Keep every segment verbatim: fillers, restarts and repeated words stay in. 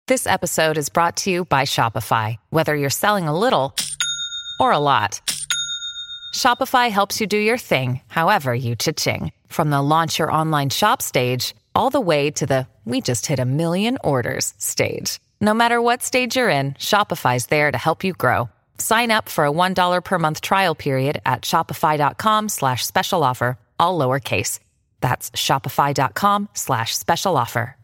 This episode is brought to you by Shopify. Whether you're selling a little or a lot, Shopify helps you do your thing, however you cha-ching. From the launch your online shop stage, all the way to the we just hit a million orders stage. No matter what stage you're in, Shopify's there to help you grow. Sign up for a one dollar per month trial period at shopify.com slash special offer, all lowercase. That's shopify.com slash special offer.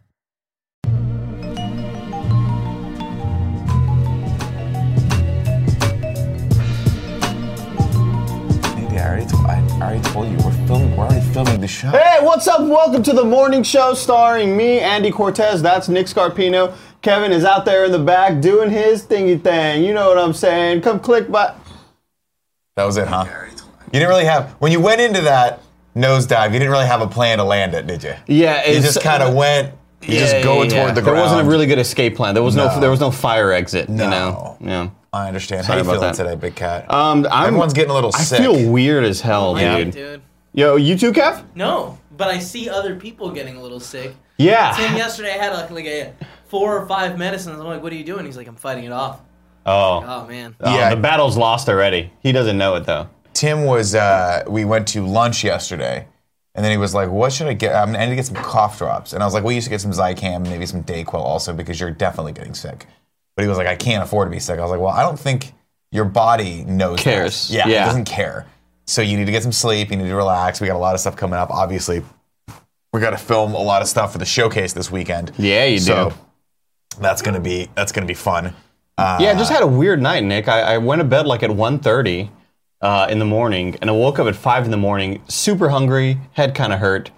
I already, told, I already told you, we're filming, we're already filming the show. Hey, what's up? Welcome to the morning show starring me, Andy Cortez. That's Nick Scarpino. Kevin is out there in the back doing his thingy thing. You know what I'm saying? Come click by. That was it, huh? You didn't really have, when you went into that nosedive, you didn't really have a plan to land it, did you? Yeah. You just kind of went, you yeah, just going yeah. toward the there ground. There wasn't a really good escape plan. There was no, no there was no fire exit, no. you know? Yeah. I understand. Sorry How you feeling that. today, Big Cat? Um, I'm, Everyone's getting a little I sick. I feel weird as hell, dude. Yeah, dude. Yo, you too, Kev? No, but I see other people getting a little sick. Yeah. Tim yesterday I had like, like a four or five medicines. I'm like, what are you doing? He's like, I'm fighting it off. Oh. Oh, man. Oh, Yeah. The battle's lost already. He doesn't know it, though. Tim was, uh, we went to lunch yesterday, and then he was like, what should I get? I'm, I need to get some cough drops. And I was like, well, you should get some Zicam, maybe some Dayquil also, because you're definitely getting sick. But he was like, I can't afford to be sick. I was like, well, I don't think your body knows Cares. that. Yeah, Yeah. it doesn't care. So you need to get some sleep, you need to relax. We got a lot of stuff coming up. Obviously, we got to film a lot of stuff for the showcase this weekend. Yeah, you so do. that's gonna be that's gonna be fun. Uh, Yeah, I just had a weird night, Nick. I, I went to bed like at one thirty uh, in the morning, and I woke up at five in the morning, super hungry, head kind of hurt,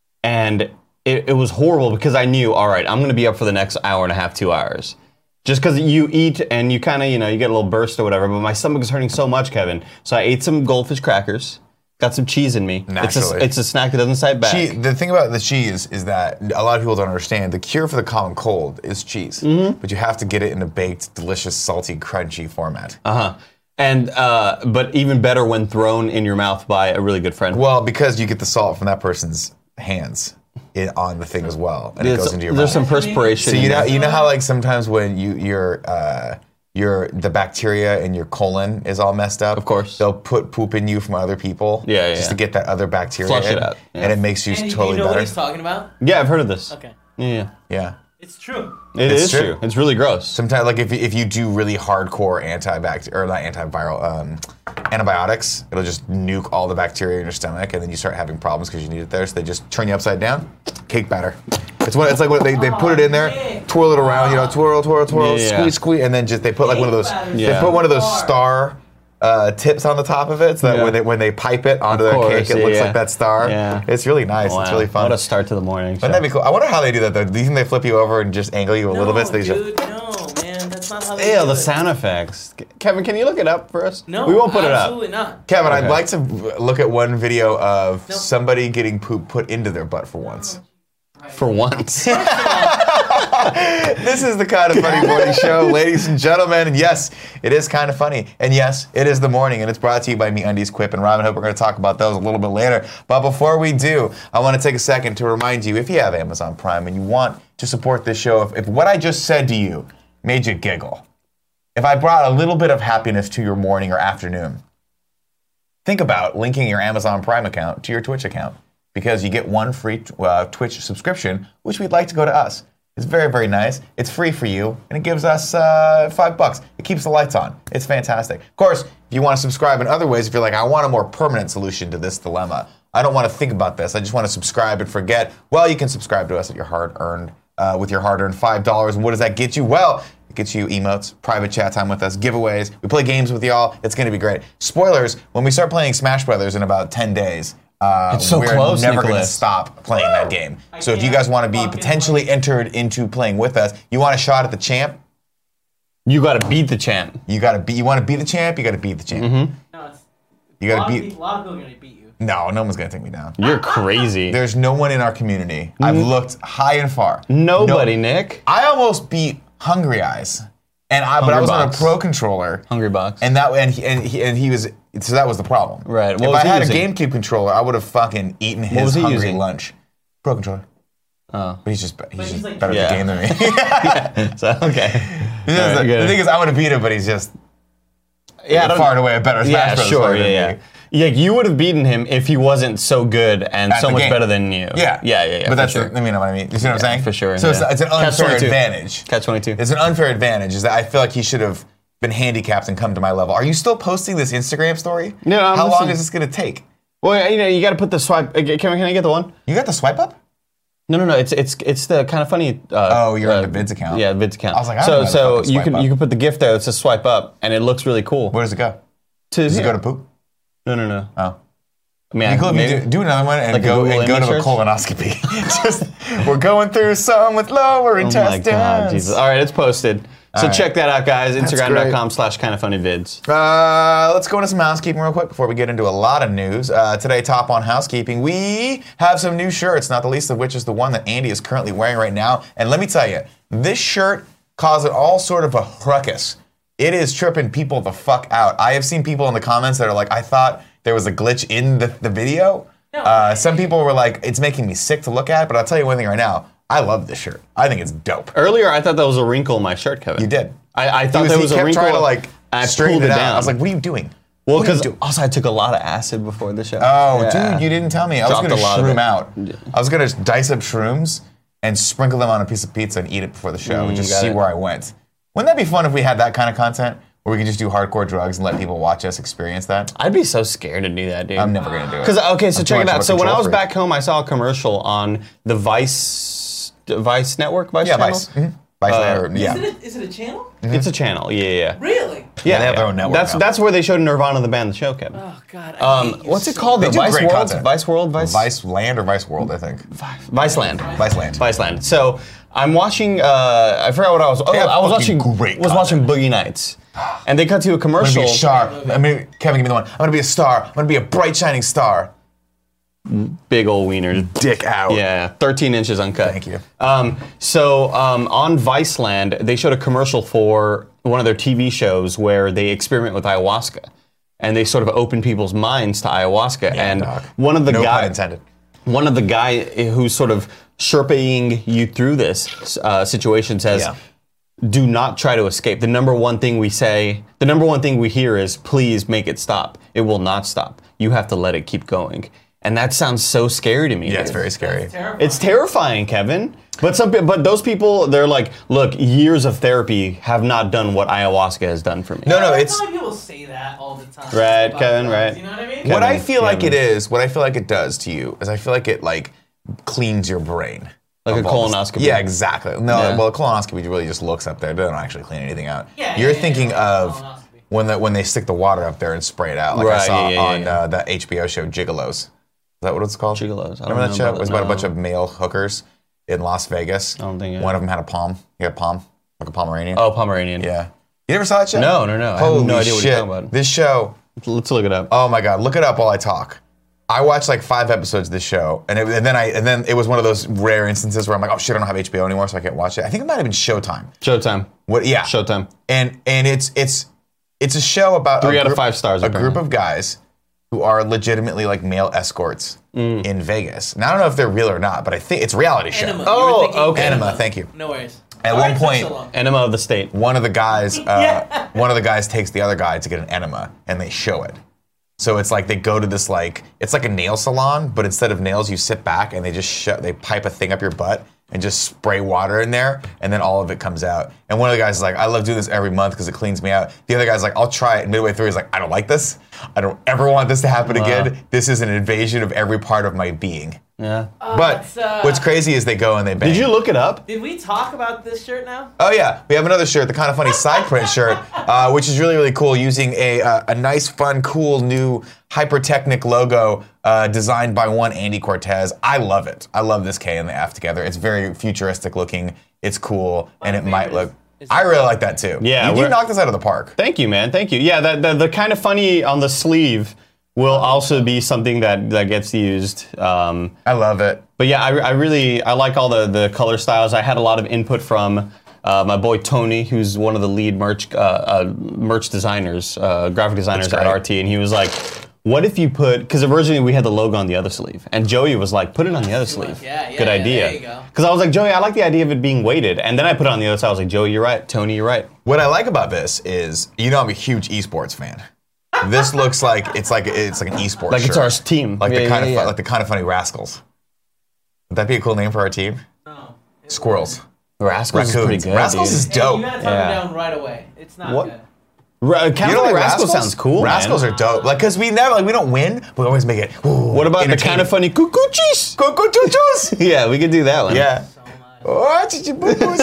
and it, it was horrible because I knew, all right, I'm going to be up for the next hour and a half, two hours. Just because you eat and you kind of, you know, you get a little burst or whatever, but my stomach is hurting so much, Kevin. So I ate some goldfish crackers, got some cheese in me. Naturally. It's a, it's a snack that doesn't sit back. Cheese, the thing about the cheese is that a lot of people don't understand. The cure for the common cold is cheese, Mm-hmm. but you have to get it in a baked, delicious, salty, crunchy format. Uh-huh. And, uh, but even better when thrown in your mouth by a really good friend. Well, because you get the salt from that person's hands in, on the thing as well, and There's, it goes into your there's mouth. some perspiration. So you in know, there. you know how like sometimes when you your uh, your the bacteria in your colon is all messed up. Of course. they'll put poop in you from other people. Yeah, yeah, just yeah. to get that other bacteria Flush in, it out, yeah. and it makes you And totally you know better. what he's talking about? Yeah, I've heard of this. Okay. Yeah, Yeah. It's true. it It's is true. true. It's really gross. Sometimes, like if if you do really hardcore antibacterial or not antiviral um, antibiotics, it'll just nuke all the bacteria in your stomach, and then you start having problems because you need it there. So they just turn you upside down. Cake batter. It's what it's like when they, they put it in there, twirl it around, you know, twirl, twirl, twirl, Yeah. squeeze, squeeze, and then just they put like one of those Yeah. they put one of those star uh, tips on the top of it, so that Yeah. when they when they pipe it onto Of their course, cake, it yeah, looks yeah. like that star. Yeah. It's really nice. Wow. It's really fun. What a start to the morning. Wouldn't that be cool? I wonder how they do that though. Do you think they flip you over and just angle you a little bit? So they just, dude, no, man. That's not how they Ew, do the it. sound effects. Kevin, can you look it up for us? No, we won't put it up. absolutely not. Kevin, Okay. I'd like to look at one video of Nope. somebody getting poop put into their butt for once. For once. This is the Kind of Funny Morning Show, ladies and gentlemen. And yes, it is kind of funny. And yes, it is the morning, and it's brought to you by MeUndies, Quip, and Robinhood. We're going to talk about those a little bit later. But before we do, I want to take a second to remind you, if you have Amazon Prime and you want to support this show, if, if what I just said to you made you giggle, if I brought a little bit of happiness to your morning or afternoon, think about linking your Amazon Prime account to your Twitch account, because you get one free uh, Twitch subscription, which we'd like to go to us. It's very, very nice. It's free for you, and it gives us uh, five bucks. It keeps the lights on. It's fantastic. Of course, if you want to subscribe in other ways, if you're like, I want a more permanent solution to this dilemma, I don't want to think about this, I just want to subscribe and forget, well, you can subscribe to us at your hard-earned, uh, with your hard-earned five dollars. And what does that get you? Well, it gets you emotes, private chat time with us, giveaways. We play games with y'all. It's going to be great. Spoilers, when we start playing Smash Brothers in about ten days, uh, It's so we're close, never going to Nicholas. stop playing that game. I So if you can't guys want to be fucking potentially wait. entered into playing with us, you want a shot at the champ, You got to beat the champ. you got to be. You want to be the champ, you got to beat the champ. Mm-hmm. No, it's, You a, got lot to of beat. people, a lot of people are going to beat you. No, no one's going to take me down. You're crazy. There's no one in our community. I've looked high and far. Nobody, No- Nick. I almost beat Hungry Eyes, and I but I Hungry was on a Box. pro controller. Hungry Box. And that and he, and he, and he was so that was the problem. Right. What If was I he had using? a GameCube controller, I would have fucking eaten his was he hungry using? lunch. Pro controller. But he's just he's he's just like- better Yeah. at the game than me. So okay. He does All right, the, good. the thing is, I want to beat him, but he's just Yeah, I don't- far and away a better Smash Yeah, Bros. sure. player Yeah, than yeah. me. Yeah, you would have beaten him if he wasn't so good and At so the much game. better than you. Yeah, yeah, yeah. yeah But for that's sure. the, I mean, what I mean. You see what I'm saying? for sure, So it's, yeah. it's an Catch unfair twenty-two. advantage. Catch twenty-two. It's an unfair advantage. Is that I feel like he should have been handicapped and come to my level. Are you still posting this Instagram story? No, I'm How long listening. is this going to take? Well, you know, you got to put the swipe. uh, Can, can I get the one? You got the swipe up? No, no, no. It's it's it's the kind of funny. Uh, Oh, you're uh, on the Vids account. Yeah, Vids account. I was like, I so don't know how to so fucking you swipe can up. you can put the gift there that says swipe up, and it looks really cool. Where does it go? To Does it here. go to poop? No, no, no. Oh. I mean, Be cool if you maybe- do, do another one and Like a go Google and go to image a search? colonoscopy. Just we're going through some with lower Oh intestines. my God, Jesus! All right, it's posted. So right. check that out, guys. great. Instagram.com slash kind of funny vids. Uh, let's go into some housekeeping real quick before we get into a lot of news. Uh, today, top on housekeeping, we have some new shirts, not the least of which is the one that Andy is currently wearing right now. And let me tell you, this shirt caused all sort of a ruckus. It is tripping people the fuck out. I have seen people in the comments that are like, I thought there was a glitch in the, the video. No. Uh, some people were like, it's making me sick to look at, but I'll tell you one thing right now. I love this shirt. I think it's dope. Earlier, I thought that was a wrinkle in my shirt, Kevin. You did. I, I He thought was, there he was a kept wrinkle. trying to like I straighten pulled it it out. down. I was like, what are you doing? well, What are you because doing? also I took a lot of acid before the show. Oh, Yeah. dude, you didn't tell me. I Dropped was going a to lot of shroom it. out. I was going to dice up shrooms and sprinkle them on a piece of pizza and eat it before the show Mm, and just got see it. where I went. Wouldn't that be fun if we had that kind of content where we could just do hardcore drugs and let people watch us experience that? I'd be so scared to do that, dude. I'm never going to do it. Because okay, so I'm too check it much of out. a So when I control was freak. back home, I saw a commercial on the Vice Vice network. Vice Yeah, channel? Vice. Mhm. Vice Uh, Lander, yeah. Is it a, is it a channel? It's a channel. Yeah, yeah. yeah. Really? Yeah, they have their own network That's now. that's where they showed Nirvana the band, the show, Kevin. Oh God. I Um, hate you what's it so called? They The do Vice great World, content. Vice World, Vice Vice Land or Vice World, I think. Vice Land. Vice Land. Vice Land. So I'm watching. Uh, I forgot what I was. Oh, They have I was fucking watching. great was watching Boogie Nights, and they cut to a I'm gonna commercial. be a star. I mean, Kevin, give me the one. I'm gonna be a star. I'm gonna be a bright shining star. Big old wieners. Dick out. Yeah, thirteen inches uncut. Thank you. Um, so um, on Viceland, they showed a commercial for one of their T V shows where they experiment with ayahuasca, and they sort of open people's minds to ayahuasca. Yeah, and dog. one of the No guys, pun intended. one of the guy who's sort of Sherpaing you through this uh, situation says, Yeah. do not try to escape. The number one thing we say, the number one thing we hear is, please make it stop. It will not stop. You have to let it keep going. And that sounds so scary to me. Yeah, it's dude. very scary. It's terrifying. It's terrifying, Kevin. But some, pe- but those people, they're like, look, years of therapy have not done what ayahuasca has done for me. No, no, I it's feel like people say that all the time. Right, about Kevin, drugs, right. You know what I mean? Kevin. what I feel like Kevin. it is, what I feel like it does to you is I feel like it like cleans your brain. Like a of all this- colonoscopy. Yeah, exactly. No, Yeah. well, a colonoscopy really just looks up there. They don't actually clean anything out. Yeah, You're yeah, yeah, thinking yeah, of colonoscopy. when the, when they stick the water up there and spray it out, like I Right, saw yeah, yeah, on yeah. Uh, that H B O show Gigolos. Is that what it's called? Gigolos. I don't Remember that know show? about It was that, about a no. bunch of male hookers in Las Vegas. I don't think I- One of them had a palm. He had a palm, like a Pomeranian. Oh, Pomeranian. Yeah. You never saw that show? No, no, no. I have Holy no idea what shit. you're talking about. This show, Let's look it up. oh my god, look it up while I talk. I watched like five episodes of this show, and, it, and then I and then it was one of those rare instances where I'm like, oh shit, I don't have H B O anymore, so I can't watch it. I think it might have been Showtime. Showtime. What? Yeah, Showtime. And and it's it's it's a show about Three a out of group- five stars, A apparently. group of guys who are legitimately like male escorts Mm. in Vegas. Now I don't know if they're real or not, but I think it's a reality show. Enema. Oh, You were thinking okay. Enema, thank you. No worries. At All one right, point- so long. Enema of the state. One of the guys, uh, Yeah. one of the guys takes the other guy to get an enema, and they show it. So it's like they go to this like it's like a nail salon, but instead of nails, you sit back and they just sh- they pipe a thing up your butt and just spray water in there, and then all of it comes out. And one of the guys is like, "I love doing this every month because it cleans me out." The other guy's like, "I'll try it." And midway through, he's like, "I don't like this. I don't ever want this to happen again. This is an invasion of every part of my being." Yeah. but that's, uh, what's crazy is they go and they bang. Did you look it up? Did we talk about this shirt now? Oh yeah, we have another shirt, the kind of funny side print shirt, uh, which is really really cool, using a uh, a nice, fun, cool new Hypertechnic logo uh, designed by one Andy Cortez. I love it. I love this K and the F together. It's very futuristic looking. It's cool, and it favorite might is- look. is- I really like that too. Yeah, you, you we're- knocked this out of the park. Thank you, man. Thank you. Yeah, the, the, the kind of funny on the sleeve will also be something that, that gets used. Um, I love it. but yeah, I, I really, I like all the, the color styles. I had a lot of input from uh, my boy Tony, who's one of the lead merch uh, uh, merch designers, uh, graphic designers That's at great. R T, and he was like, What if you put, because originally we had the logo on the other sleeve, and Joey was like, put it on the other sleeve. Yeah, yeah, Good yeah, idea. there you go. Because I was like, Joey, I like the idea of it being weighted. And then I put it on the other side. I was like, Joey, you're right. Tony, you're right. What I like about this is, you know, I'm a huge esports fan. This looks like it's like it's like an esports Like it's shirt. our team. Like Yeah, the kind yeah, of yeah. fu- like the kind of funny rascals. Would that be a cool name for our team? No. it Squirrels. Rascals is Raccoons. pretty good. Rascals dude. is Hey, dope. you gotta tone Yeah. it down right away. It's not What? good. Ra- Kind You of know, like like Rascals sounds cool. Rascals man. are dope. Like, cause we never, like, we don't win, but we always make it. Ooh, What about the entertaining. kind of funny cuckoo-cheese? Cuckoo-choo-choos? Yeah, we could do that one. Yeah. So much. Oh, choo-choo-boo-boos.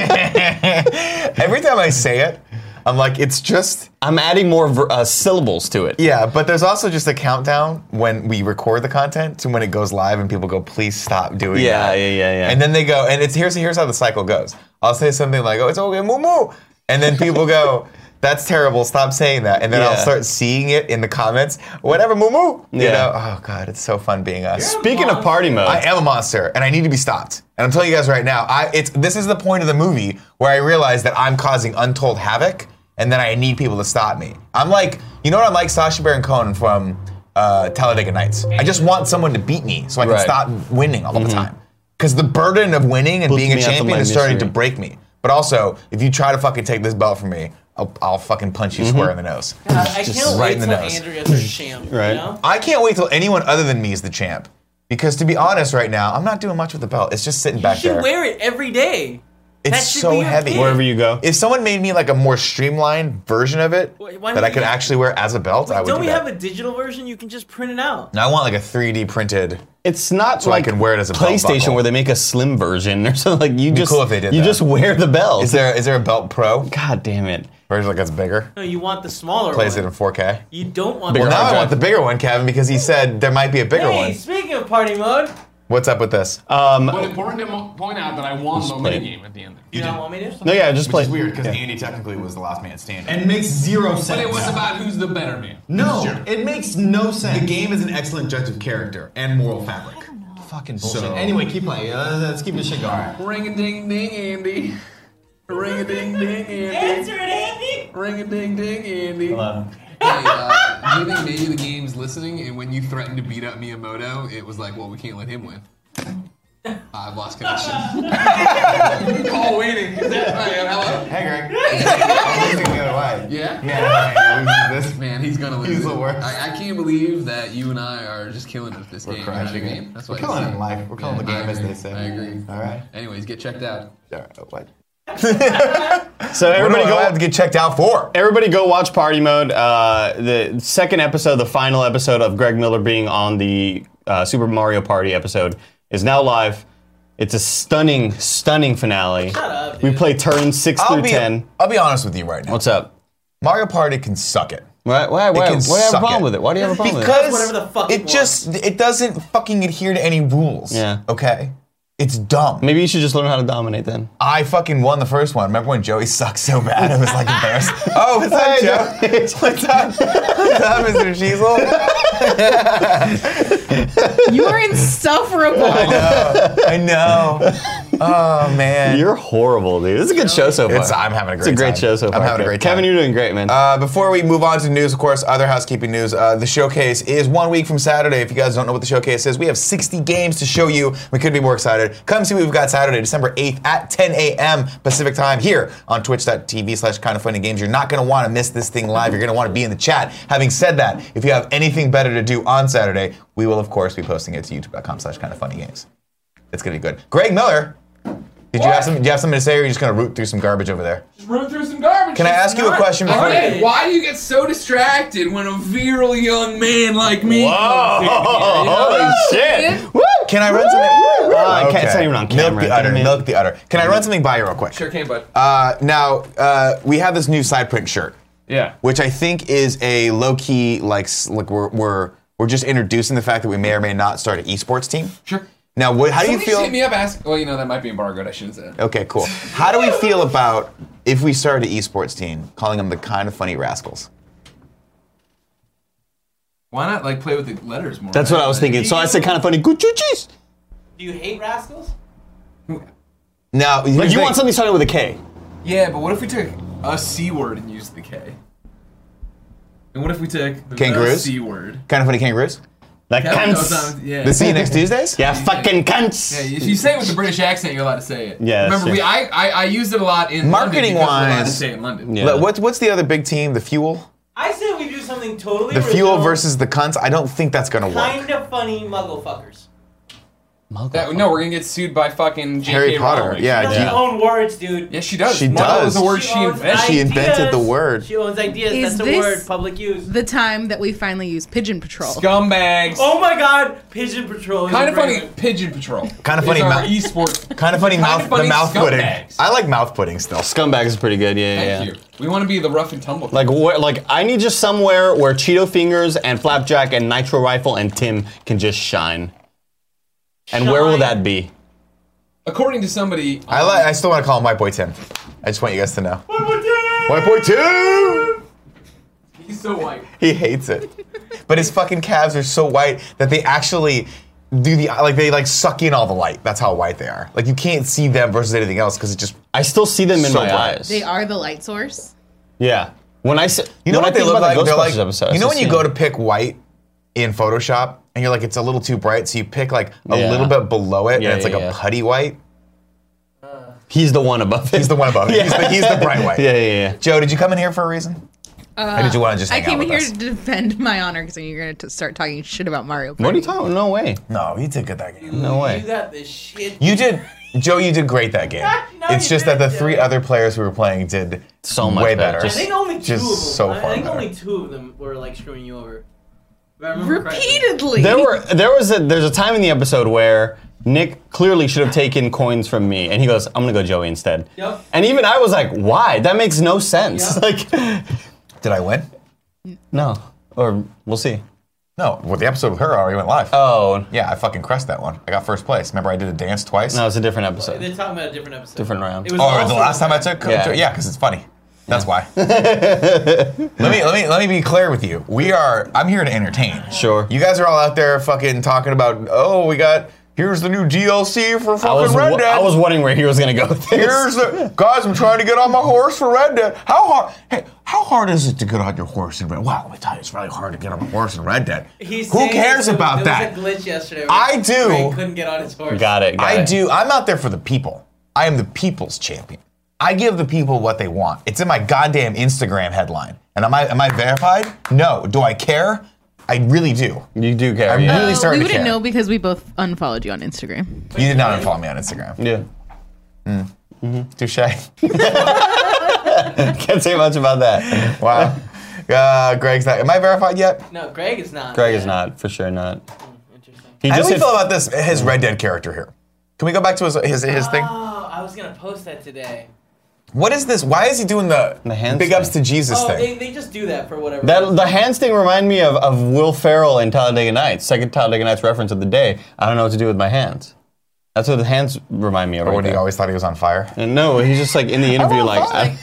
Every time I say it, I'm like, it's just. I'm adding more ver- uh, syllables to it. Yeah, but there's also just a countdown when we record the content to when it goes live, and people go, "Please stop doing Yeah, that." yeah, yeah, yeah. And then they go, and it's here's here's how the cycle goes. I'll say something like, "Oh, it's okay, moo moo," and then people go, "That's terrible. Stop saying that." And then I'll Yeah. start seeing it in the comments. Whatever, moo moo. You Yeah. know? Oh God, it's so fun being us. Speaking of party mode, I am a monster, and I need to be stopped. And I'm telling you guys right now, I it's this is the point of the movie where I realize that I'm causing untold havoc, and then I need people to stop me. I'm like, you know what I'm like, Sacha Baron Cohen from uh, Talladega Nights. I just want someone to beat me so I can Right. stop winning all the time. Because the burden of winning and Puts being a me out to champion my is starting to misery. break me. But also, if you try to fucking take this belt from me, I'll, I'll fucking punch you square in the nose. God, I can't right wait in the till nose. Andrea's our champ. Right. You know? I can't wait till anyone other than me is the champ. Because to be honest right now, I'm not doing much with the belt. It's just sitting You back should there. wear it every day. It's That should so be your heavy. kit. wherever you go. If someone made me like a more streamlined version of it Wait, why that don't I could you- actually wear as a belt, I would Don't do we that. have a digital version? You can just print it out. Now I want like a three D printed. It's not So I like can wear it as a belt PlayStation buckle. where they make a slim version or something. Like you be just cool if they did you that. just wear the belt. Is there is there a belt pro God damn it! version like that's bigger? No, you want the smaller Plays it one. in four K. You don't want Bigger the Now I hard want the bigger one, Kevin, because he said there might be a bigger Hey, one. speaking of party mode, What's up with this? Um, But important to mo- point out that I won the play it. minigame at the end. you don't want me to? no, yeah, just play. because Andy technically was the last man standing. And it makes zero sense. But it was about who's the better man. no, it makes no sense. The game is an excellent judge of character and moral fabric. fucking bullshit. So- Anyway, keep playing. Uh, let's keep this shit going. Ring a ding ding, Andy. Ring a ding ding, Andy. Answer it, Andy. Ring a ding ding, Andy. Hello. Hey, uh, do you think maybe the game's listening? And when you threatened to beat up Miyamoto, it was like, well, we can't let him win. I've lost connection. Call waiting. Is that right? Hello? Hey, Greg. I'm losing the other way. Yeah? Yeah, losing this. Man, he's gonna lose. He's it. the worst. I, I can't believe that you and I are just killing it at this game. crushing We're having a it. game. That's We're what killing I it in see. life. We're killing the I game, as agree. they say. I agree. All right. Anyways, get checked out. All right. What? So What do everybody I go. have to get checked out for? Everybody go watch Party Mode. Uh, the second episode, the final episode of Greg Miller being on the uh, Super Mario Party episode is now live. It's a stunning, stunning finale. Shut up, We dude. play turns six I'll through be, ten. I'll be honest with you right now. What's up? Mario Party can suck it. Why, why, why, can why do you have a suck problem it. with it? Why do you have a problem with it? Because Whatever the fuck it it just it doesn't fucking adhere to any rules. Yeah. Okay. It's dumb. Maybe you should just learn how to dominate then. I fucking won the first one. Remember when Joey sucked so bad? I was like embarrassed. Oh, what's up, Joe? What's up? What's up, Mister Cheezel? You are insufferable. I know. Oh man. You're horrible, dude. This is a good show so far. It's, I'm having a great It's a great time. show so far. I'm having a Kev. great time. Kevin, you're doing great, man. Uh, before we move on to news, of course, other housekeeping news. Uh, the showcase is one week from Saturday. If you guys don't know what the showcase is, we have sixty games to show you. We couldn't be more excited. Come see what we've got Saturday, December eighth at ten a.m. Pacific time here on twitch.tv slash kind of funny games. You're not going to want to miss this thing live. You're going to want to be in the chat. Having said that, if you have anything better to do on Saturday, we will, of course, be posting it to youtube.com slash kind of funny games. It's going to be good. Greg Miller, did you have some? Do you have something to say, or are you just going to root through some garbage over there? Just run through some garbage. Can I ask you a not- question before? Okay, why do you get so distracted when a virile young man like me? Holy shit! Woo! Can I run something? Uh, okay. It's not even on camera. Milk the udder. Damn it. Milk the udder. Can I run something by you real quick? Sure can, bud. Uh, now uh, we have this new side print shirt, Yeah. which I think is a low key like s- like we're we're we're just introducing the fact that we may or may not start an esports team. Sure. Now, what, how do you Somebody just hit feel? me up, ask. Well, you know that might be embargoed. I shouldn't say. Okay, cool. How do we feel about if we started an esports team, calling them the Kind of Funny Rascals? Why not like play with the letters more? That's what I was thinking. So I said kind of funny. Good cheese. Do you hate rascals? Now, Like you want something starting with a K. Yeah, but what if we took a C word and used the K? And what if we took the Kangaroos? C word? Kind of funny kangaroos. Like Kevin knows cunts. I'm- yeah. The see you next Tuesdays? Yeah, fucking cunts. Yeah, if you say it with a British accent, you're allowed to say it. Yeah, that's Remember, we true. I, I I used it a lot in Marketing London because we're allowed to wise- say it in London. Yeah. Le- What's what's the other big team? The Fuel. I say we do something totally The Fuel original, versus the Cunts. I don't think that's gonna work. kind of funny muggle fuckers. That, no, we're gonna get sued by fucking J K Harry Potter. Rowling. Yeah, She doesn't yeah. own words, dude. Yes, she does. She Muggle does. is a word she, owns invented. She invented the ideas. word. She owns ideas. Is That's a this- word. Public use. The time that we finally use Pigeon Patrol. Scumbags. Oh my God! Pigeon Patrol. Is kind a of great funny. one. Pigeon Patrol. Kinda is funny Our mouth- esports. Kind of funny Kinda mouth. funny the mouth pudding. scumbags. I like mouth pudding still. Scumbags is pretty good. Yeah, yeah. Thank yeah. you. We want to be the rough and tumble. Like, wh- like I need just somewhere where Cheeto Fingers and Flapjack and Nitro Rifle and Tim can just shine. And where will Shine. that be? According to somebody, I like. I still want to call him White Boy Tim. I just want you guys to know. White Boy Tim. he's so white. He hates it. But his fucking calves are so white that they actually do the like they like suck in all the light. That's how white they are. Like you can't see them versus anything else because it just. I still see them in So my bright. eyes. They are the light source. Yeah. When I say, You know when what I they think look about like? the They're like. Ghostbusters episode, You know it's when you the go to same. pick white in Photoshop and you're like it's a little too bright, so you pick like a Yeah. little bit below it Yeah, and it's like yeah, a yeah. putty white. He's the one above it. He's the one above it. He's, the, he's the bright white. Yeah, yeah, yeah. Joe, did you come in here for a reason? or did you want to just I hang out came with here us? to defend my honor because you're going to start talking shit about Mario Party. What are you talking? No way. No, you did good that game. No way. You got this shit. You did, Joe. You did great that game. No, it's you just that the didn't, three Joe. other players who were playing did So much way better. better. I think only two just of them. so I- far I think better. only two of them were like screwing you over. If I remember correctly. Repeatedly. There were there was a there's a time in the episode where Nick clearly should have taken coins from me, and he goes, "I'm gonna go Joey instead." Yep. And even I was like, "Why? That makes no sense." Yep. Like, Did I win? no, or we'll see. No. Well, the episode with her already went live. Oh, Yeah, I fucking crushed that one. I got first place. Remember, I did a dance twice. no, it's a different episode. They're talking about a different episode. Different round. It was Oh, also the last time I took. Yeah. Yeah, because it's funny. That's why. let me let me let me be clear with you. We are. I'm here to entertain. Sure. You guys are all out there fucking talking about. Oh, we got. Here's the new D L C for I fucking was Red wa- Dead. I was wondering where he was gonna go with this. Here's the guys. I'm trying to get on my horse for Red Dead. How hard? Hey, how hard is it to get on your horse in Red? Well, let me tell you, it's really hard to get on a horse in Red Dead. He's Who saying cares there was- about that? There was a glitch yesterday. where I do. Ray couldn't get on his horse. Got it. Got I it. do. I'm out there for the people. I am the people's champion. I give the people what they want. It's in my goddamn Instagram headline. And am I am I verified? No. Do I care? I really do. You do care. I'm yeah. really Uh, starting we to wouldn't care. know because we both unfollowed you on Instagram. You did not unfollow me on Instagram. Yeah. Touche. Can't say much about that. Wow. Uh, Greg's not. Am I verified yet? No, Greg is not. Greg Yeah. is not for sure not. Interesting. He How do just we hit, feel about this? His Red Dead character here. Can we go back to his his, his thing? Oh, I was gonna post that today. What is this? Why is he doing the, The hands big ups to thing. Jesus Oh, thing? they, they just do that for whatever. that reason. the hands thing remind me of, of Will Ferrell in Talladega Nights. Second Talladega Nights reference of the day. I don't know what to do with my hands. That's what the hands remind me of. Or Right when he there. always thought he was on fire? And no, he's just like in the interview, I'm like, on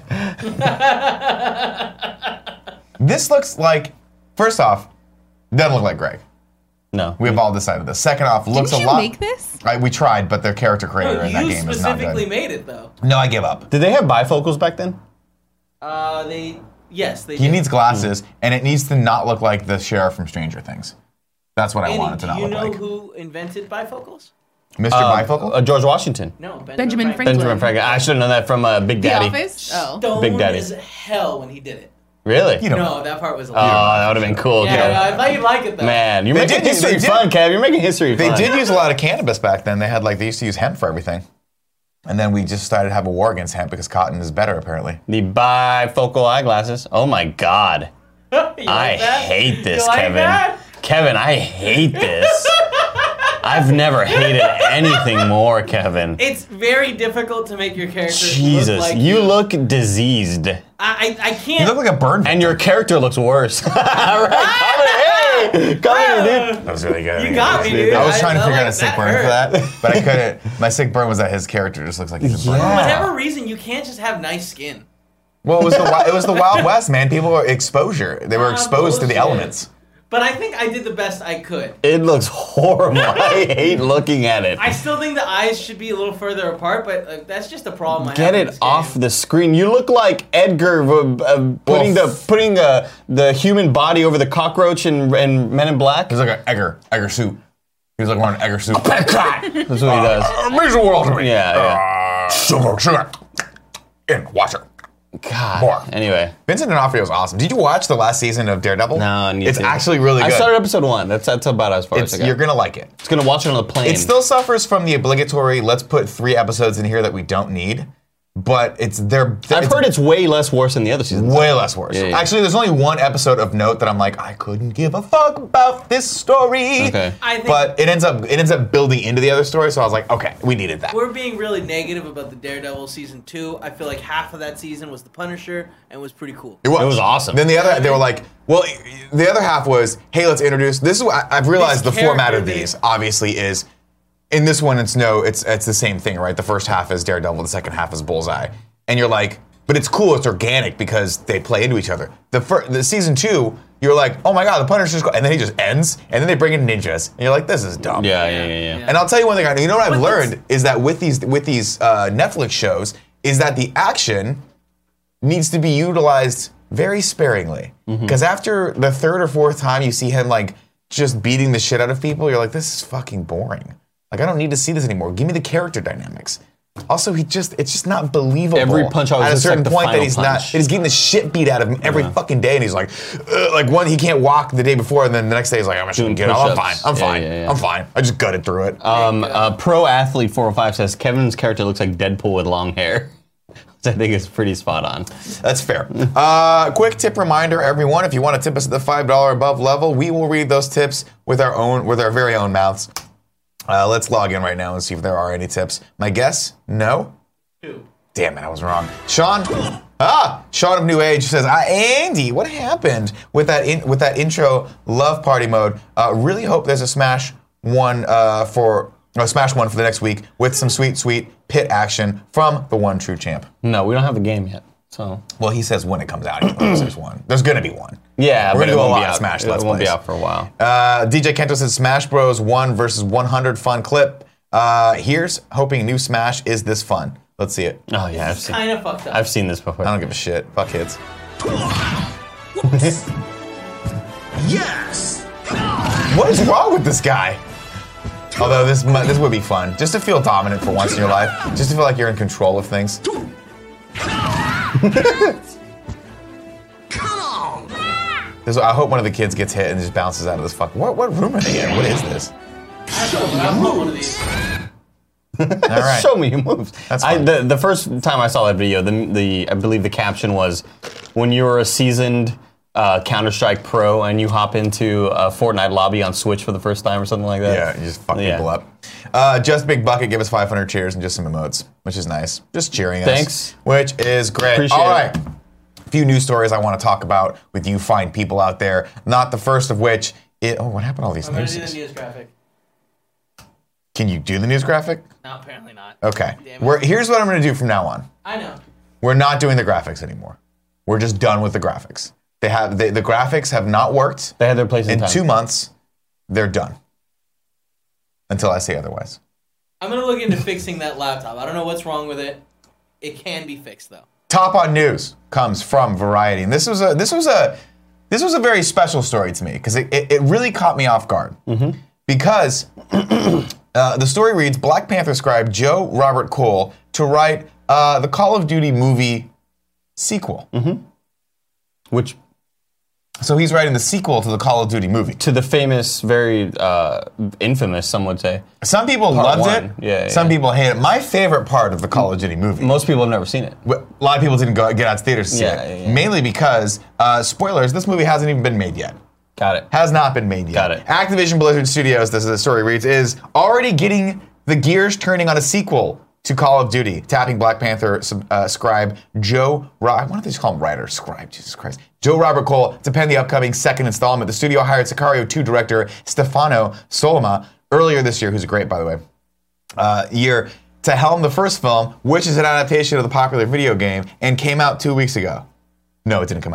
I- This looks like, first off, doesn't look like Greg. no. We have all decided this. Second off, looks Didn't a you lot. make this? I, we tried, but their character creator No, in that you game is not specifically good. made it though. No, I give up. Did they have bifocals back then? Uh, they yes they. He did. needs glasses, and it needs to not look like the sheriff from Stranger Things. That's what I Andy, want it to do not you look know like. who invented bifocals? Mister Bifocal? Uh, George Washington. No, Benjamin, Benjamin Franklin. Franklin. Benjamin Franklin. I should have known that from uh, Big The Daddy. Office? Oh. Stoned Big Daddy. as hell when he did it. Really? You don't No, that part was. Oh, hilarious. that would have been cool. yeah, Kev. no, I thought you'd like it though. Man, you're They making did use- history they did- fun, Kev. You're making history They fun. did use a lot of cannabis back then. They had like they used to use hemp for everything, and then we just started to have a war against hemp because cotton is better apparently. The bifocal eyeglasses. Oh my God. You like I that? hate this, You like Kevin. that? Kevin, I hate this. I've never hated anything more, Kevin. It's very difficult to make your character Jesus, look like you look diseased. I I, I You can't. look like a bird. And your character looks worse. All right, come here. Hey, come here, dude. That was really good. You got me, dude. I was I- trying to I figure out like a sick that burn for hurt. that, but I couldn't. My sick burn was that his character just looks like he's a bird. For Yeah. whatever reason, you can't just have nice skin. Well, it was the wi- it was the Wild West, man. People were exposure. They were Ah, exposed to the bullshit. elements. But I think I did the best I could. It looks horrible. I hate looking at it. I still think the eyes should be a little further apart, but uh, that's just a problem I Get have with it this off game. the screen. You look like Edgar uh, uh, putting Well, the putting uh, the human body over the cockroach in, in Men in Black. He's like an Egger, Egger suit. He's like wearing an Egger suit. That's what he does. Amazing world to me. Yeah, yeah. Uh, sugar, sugar. In, watch it. God. More. Anyway. Vincent D'Onofrio is awesome. Did you watch the last season of Daredevil? No, I need It's to. actually really good. I started episode one. That's that's about as far It's, as I got. you're gonna like it. Just gonna watch it on the plane. It still suffers from the obligatory. Let's put three episodes in here that we don't need, but it's they're. I've heard it's way less worse than the other seasons. way less worse. Yeah, yeah. Actually, there's only one episode of note that I'm like, I couldn't give a fuck about this story. Okay. I think But it ends up it ends up building into the other story, so I was like, okay, we needed that. we're being really negative about the Daredevil season two. I feel like half of that season was the Punisher and was pretty cool. It was. It was awesome. Then the other, they were like, well, the other half was, hey, let's introduce. This is what I- I've realized. The This format of character these they- obviously is. In this one, it's no, it's it's the same thing, right? The first half is Daredevil, the second half is Bullseye, and you're like, but it's cool, it's organic because they play into each other. The first, the season two, you're like, oh my god, the Punisher's, go-, and then he just ends, and then they bring in ninjas, and you're like, this is dumb. Yeah, yeah, yeah, yeah. And I'll tell you one thing. I You know what I've But that's- learned is that with these with these uh, Netflix shows is that the action needs to be utilized very sparingly. Mm-hmm. Because after the third or fourth time you see him like just beating the shit out of people, you're like, this is fucking boring. Like I don't need to see this anymore. Give me the character dynamics. Also, he just it's just not believable. Every punch always at a looks certain like the point that final he's punch. not that he's getting the shit beat out of him every fucking day, and he's like, uh, like one he can't walk the day before, and then the next day he's like, I'm just gonna Doing get it. I'm fine. push-ups. I'm Yeah, fine. yeah, yeah. I'm fine. I just gutted through it. Um, uh, Pro Athlete four oh five says Kevin's character looks like Deadpool with long hair. Which I think is pretty spot on. That's fair. Uh, quick tip reminder, everyone: if you want to tip us at the five dollar above level, we will read those tips with our own, with our very own mouths. Uh, let's log in right now and see if there are any tips. My guess, no. Two. Damn it, I was wrong. Sean, ah, Sean of New Age says, ah, Andy, what happened with that in, with that intro love party mode? Uh, really hope there's a Smash one uh, for. Oh, Smash one for the next week with some sweet, sweet pit action from the one true champ. No, we don't have the game yet. So Well, he says when it comes out, he knows there's one. There's gonna be one. yeah, We're but gonna it do a won't lot be of out. Smash It Let's won't be Plays. out for a while. Uh, D J Kento says Smash Bros. one versus one hundred fun clip. Uh, here's hoping new Smash is this fun. Let's see it. Oh yeah, I've seen. Kind of fucked up. I've seen this before. I don't give a shit. Fuck kids. Yes! What is wrong with this guy? Although this mu- this would be fun, just to feel dominant for once in your life, just to feel like you're in control of things. This- I hope one of the kids gets hit and just bounces out of this fuck. What what room are they in? What is this? I want one of these. All right. Show me your moves. That's I, fine. the, the first time I saw that video, the, the I believe the caption was, when you're a seasoned uh, Counter-Strike pro and you hop into a Fortnite lobby on Switch for the first time or something like that. Yeah, you just fuck Yeah. people up. Uh, just Big Bucket, give us five hundred cheers and just some emotes, which is nice. Just cheering us. Thanks. Which is great. Appreciate All it. right. A few news stories I want to talk about with you fine people out there. Not the first of which, it, oh, what happened to all these I'm gonna news? do the news graphic. Can you do the news graphic? No, apparently not. Okay. Damn it. We're, here's what I'm going to do from now on. I know. We're not doing the graphics anymore. We're just done with the graphics. They have they, the graphics have not worked They had their place in, in time. two months. They're done. Until I say otherwise. I'm gonna look into fixing that laptop. I don't know what's wrong with it. It can be fixed though. Top on news comes from Variety, and this was a this was a this was a very special story to me because it, it, it really caught me off guard. Because uh, the story reads: Black Panther scribe Joe Robert Cole to write uh, the Call of Duty movie sequel. Which, So he's writing the sequel to the Call of Duty movie. to the famous, very uh, infamous, some would say. Some people Part loved one. it. Yeah, yeah, Some yeah. people hate it. My favorite part of the Call of Duty movie. Most people have never seen it. A lot of people didn't go get out to theaters to see Yeah, it. yeah, yeah. Mainly because, uh, spoilers, this movie hasn't even been made yet. Got it. Has not been made yet. Got it. Activision Blizzard Studios, this is the story reads, is already getting the gears turning on a sequel to Call of Duty, tapping Black Panther uh, scribe Joe, Ro- why don't they just call him writer? Scribe, Jesus Christ. Joe Robert Cole to pen the upcoming second installment. The studio hired Sicario two director Stefano Solima earlier this year, who's great, by the way, uh, year, to helm the first film, which is an adaptation of the popular video game and came out two weeks ago. No, it didn't come out yet.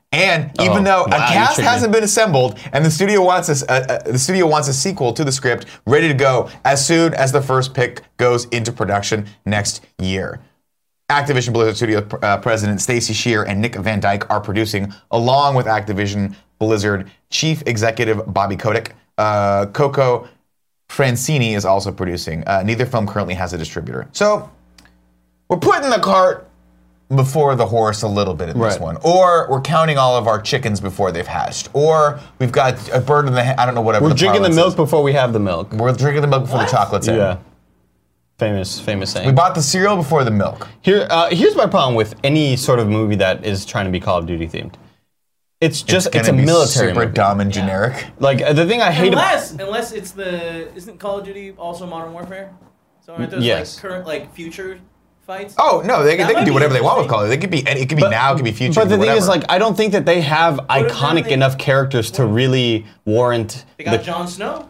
And even Oh, though wow, a you cast triggered hasn't me. been assembled, and the studio wants a, uh, uh, the studio wants a sequel to the script ready to go as soon as the first pick goes into production next year. Activision Blizzard Studio uh, President Stacy Shear and Nick Van Dyke are producing, along with Activision Blizzard Chief Executive Bobby Kotick. Uh, Coco Francini is also producing. Uh, neither film currently has a distributor. So we're putting the cart before the horse a little bit in this Right. one. Or we're counting all of our chickens before they've hatched. Or we've got a bird in the hand. I don't know, whatever We're the drinking the parlance milk is. before we have the milk. We're drinking the milk before the chocolate's in. Yeah. Famous, famous saying. We bought the cereal before the milk. Here, uh, here's my problem with any sort of movie that is trying to be Call of Duty themed. It's just it's, gonna a be military super movie. dumb and generic. Like uh, the thing I hate about Unless, unless it's the isn't Call of Duty also Modern Warfare? So aren't those Yes. like current like future fights? Oh no, they, That they might can do be whatever they want with interesting. Call of Duty. They could be any, it could be But- now, it could be future. But the it could be thing is, whatever. like, I don't think that they have if iconic they- enough characters to really warrant. They got the- Jon Snow.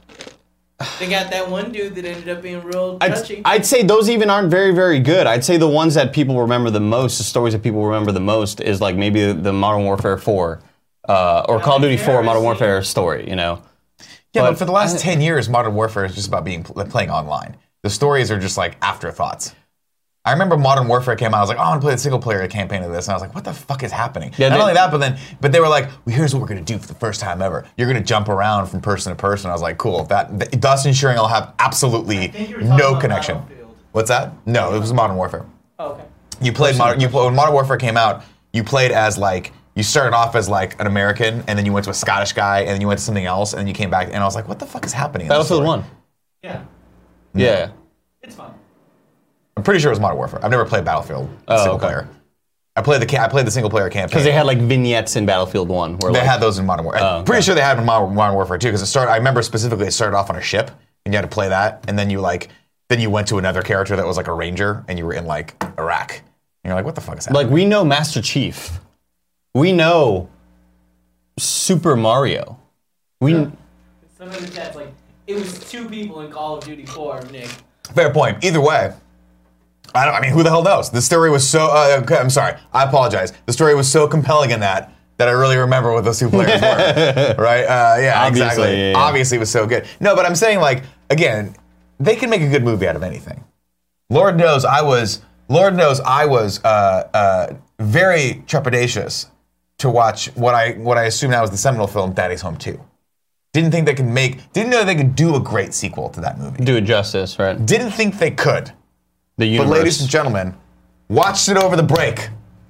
They got that one dude that ended up being real I'd, touchy. I'd say those even aren't very, very good. I'd say the ones that people remember the most, the stories that people remember the most, is like maybe the, the Modern Warfare four uh, or Call of Duty four Modern Warfare story. You know. yeah, but, but for the last I- ten years, Modern Warfare is just about being playing online. The stories are just like afterthoughts. I remember Modern Warfare came out. I was like, oh, I want to play the single player campaign of this, and I was like, what the fuck is happening? Yeah, Not they- only that, but then, but they were like, well, here's what we're gonna do for the first time ever. You're gonna jump around from person to person. I was like, cool. That, that thus ensuring I'll have absolutely think you were talking no about connection. Battlefield. What's that? No, it was Modern Warfare. Oh, okay. You played modern. You when Modern Warfare came out, you played as like you started off as like an American, and then you went to a Scottish guy, and then you went to something else, and then you came back, and I was like, what the fuck is happening? in this Battlefield story? one. Yeah, Yeah. it's fun. I'm pretty sure it was Modern Warfare. I've never played Battlefield Oh, single okay. player. I played the ca- I played the single player campaign. Because they had like vignettes in Battlefield one. Where They like, had those in Modern Warfare. Oh, I'm okay. pretty sure they had them in Modern, Modern Warfare too. Because it started. I remember specifically it started off on a ship, and you had to play that, and then you like then you went to another character that was like a ranger, and you were in like Iraq, and you're like, what the fuck is happening? Like we know Master Chief. We know Super Mario. We Some of the chat's like, it was two people in Call of Duty four, Nick. Fair point. Either way, I don't. I mean, who the hell knows? The story was so. Uh, okay, I'm sorry. I apologize. The story was so compelling in that that I really remember what those two players were. Right? Uh, yeah, Obviously, exactly. yeah, yeah. Obviously, it was so good. No, but I'm saying like again, they can make a good movie out of anything. Lord knows I was. Lord knows I was uh, uh, very trepidatious to watch what I what I assume now is the seminal film, Daddy's Home two. Didn't think they could make. Didn't know they could do a great sequel to that movie. do it justice, right? Didn't think they could. The But universe. ladies and gentlemen, watched it over the break.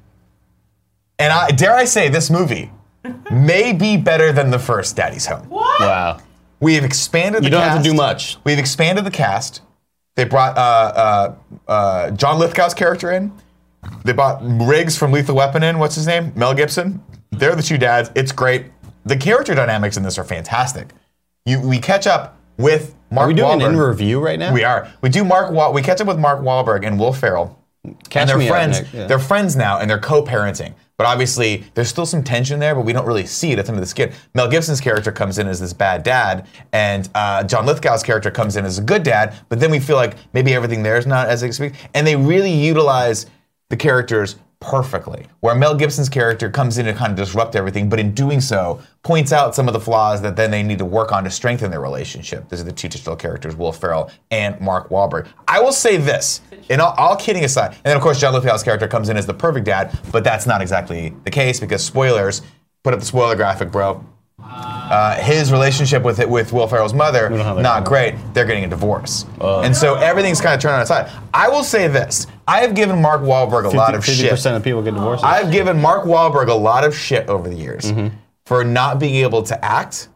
And I dare I say this movie may be better than the first Daddy's Home. Wow. We have expanded the You don't cast. have to do much. We've expanded the cast. They brought uh, uh, uh, John Lithgow's character in. They brought Riggs from Lethal Weapon in. What's his name? Mel Gibson. They're the two dads. It's great. The character dynamics in this are fantastic. You, we catch up with Mark Are we doing Wahlberg. an in review right now? We are. We do Mark. Wa- we catch up with Mark Wahlberg and Will Ferrell. Catch and they're me up, friends. Nick, yeah. They're friends now, and they're co-parenting. But obviously, there's still some tension there, but we don't really see it. It's under the skin. Mel Gibson's character comes in as this bad dad, and uh, John Lithgow's character comes in as a good dad. But then we feel like maybe everything there is not as expected, and they really utilize the characters perfectly. Where Mel Gibson's character comes in to kind of disrupt everything, but in doing so, points out some of the flaws that then they need to work on to strengthen their relationship. These are the two titular characters, Will Ferrell and Mark Wahlberg. I will say this, and all, all kidding aside, and then of course John Lithgow's character comes in as the perfect dad, but that's not exactly the case because spoilers, put up the spoiler graphic, bro. Uh, his relationship with it, with Will Ferrell's mother, don't have that not going great. They're getting a divorce. And so everything's kind of turned on its side. I will say this. I have given Mark Wahlberg a lot of fifty shit. percent of people get divorced. I've given Mark Wahlberg a lot of shit over the years Mm-hmm. for not being able to act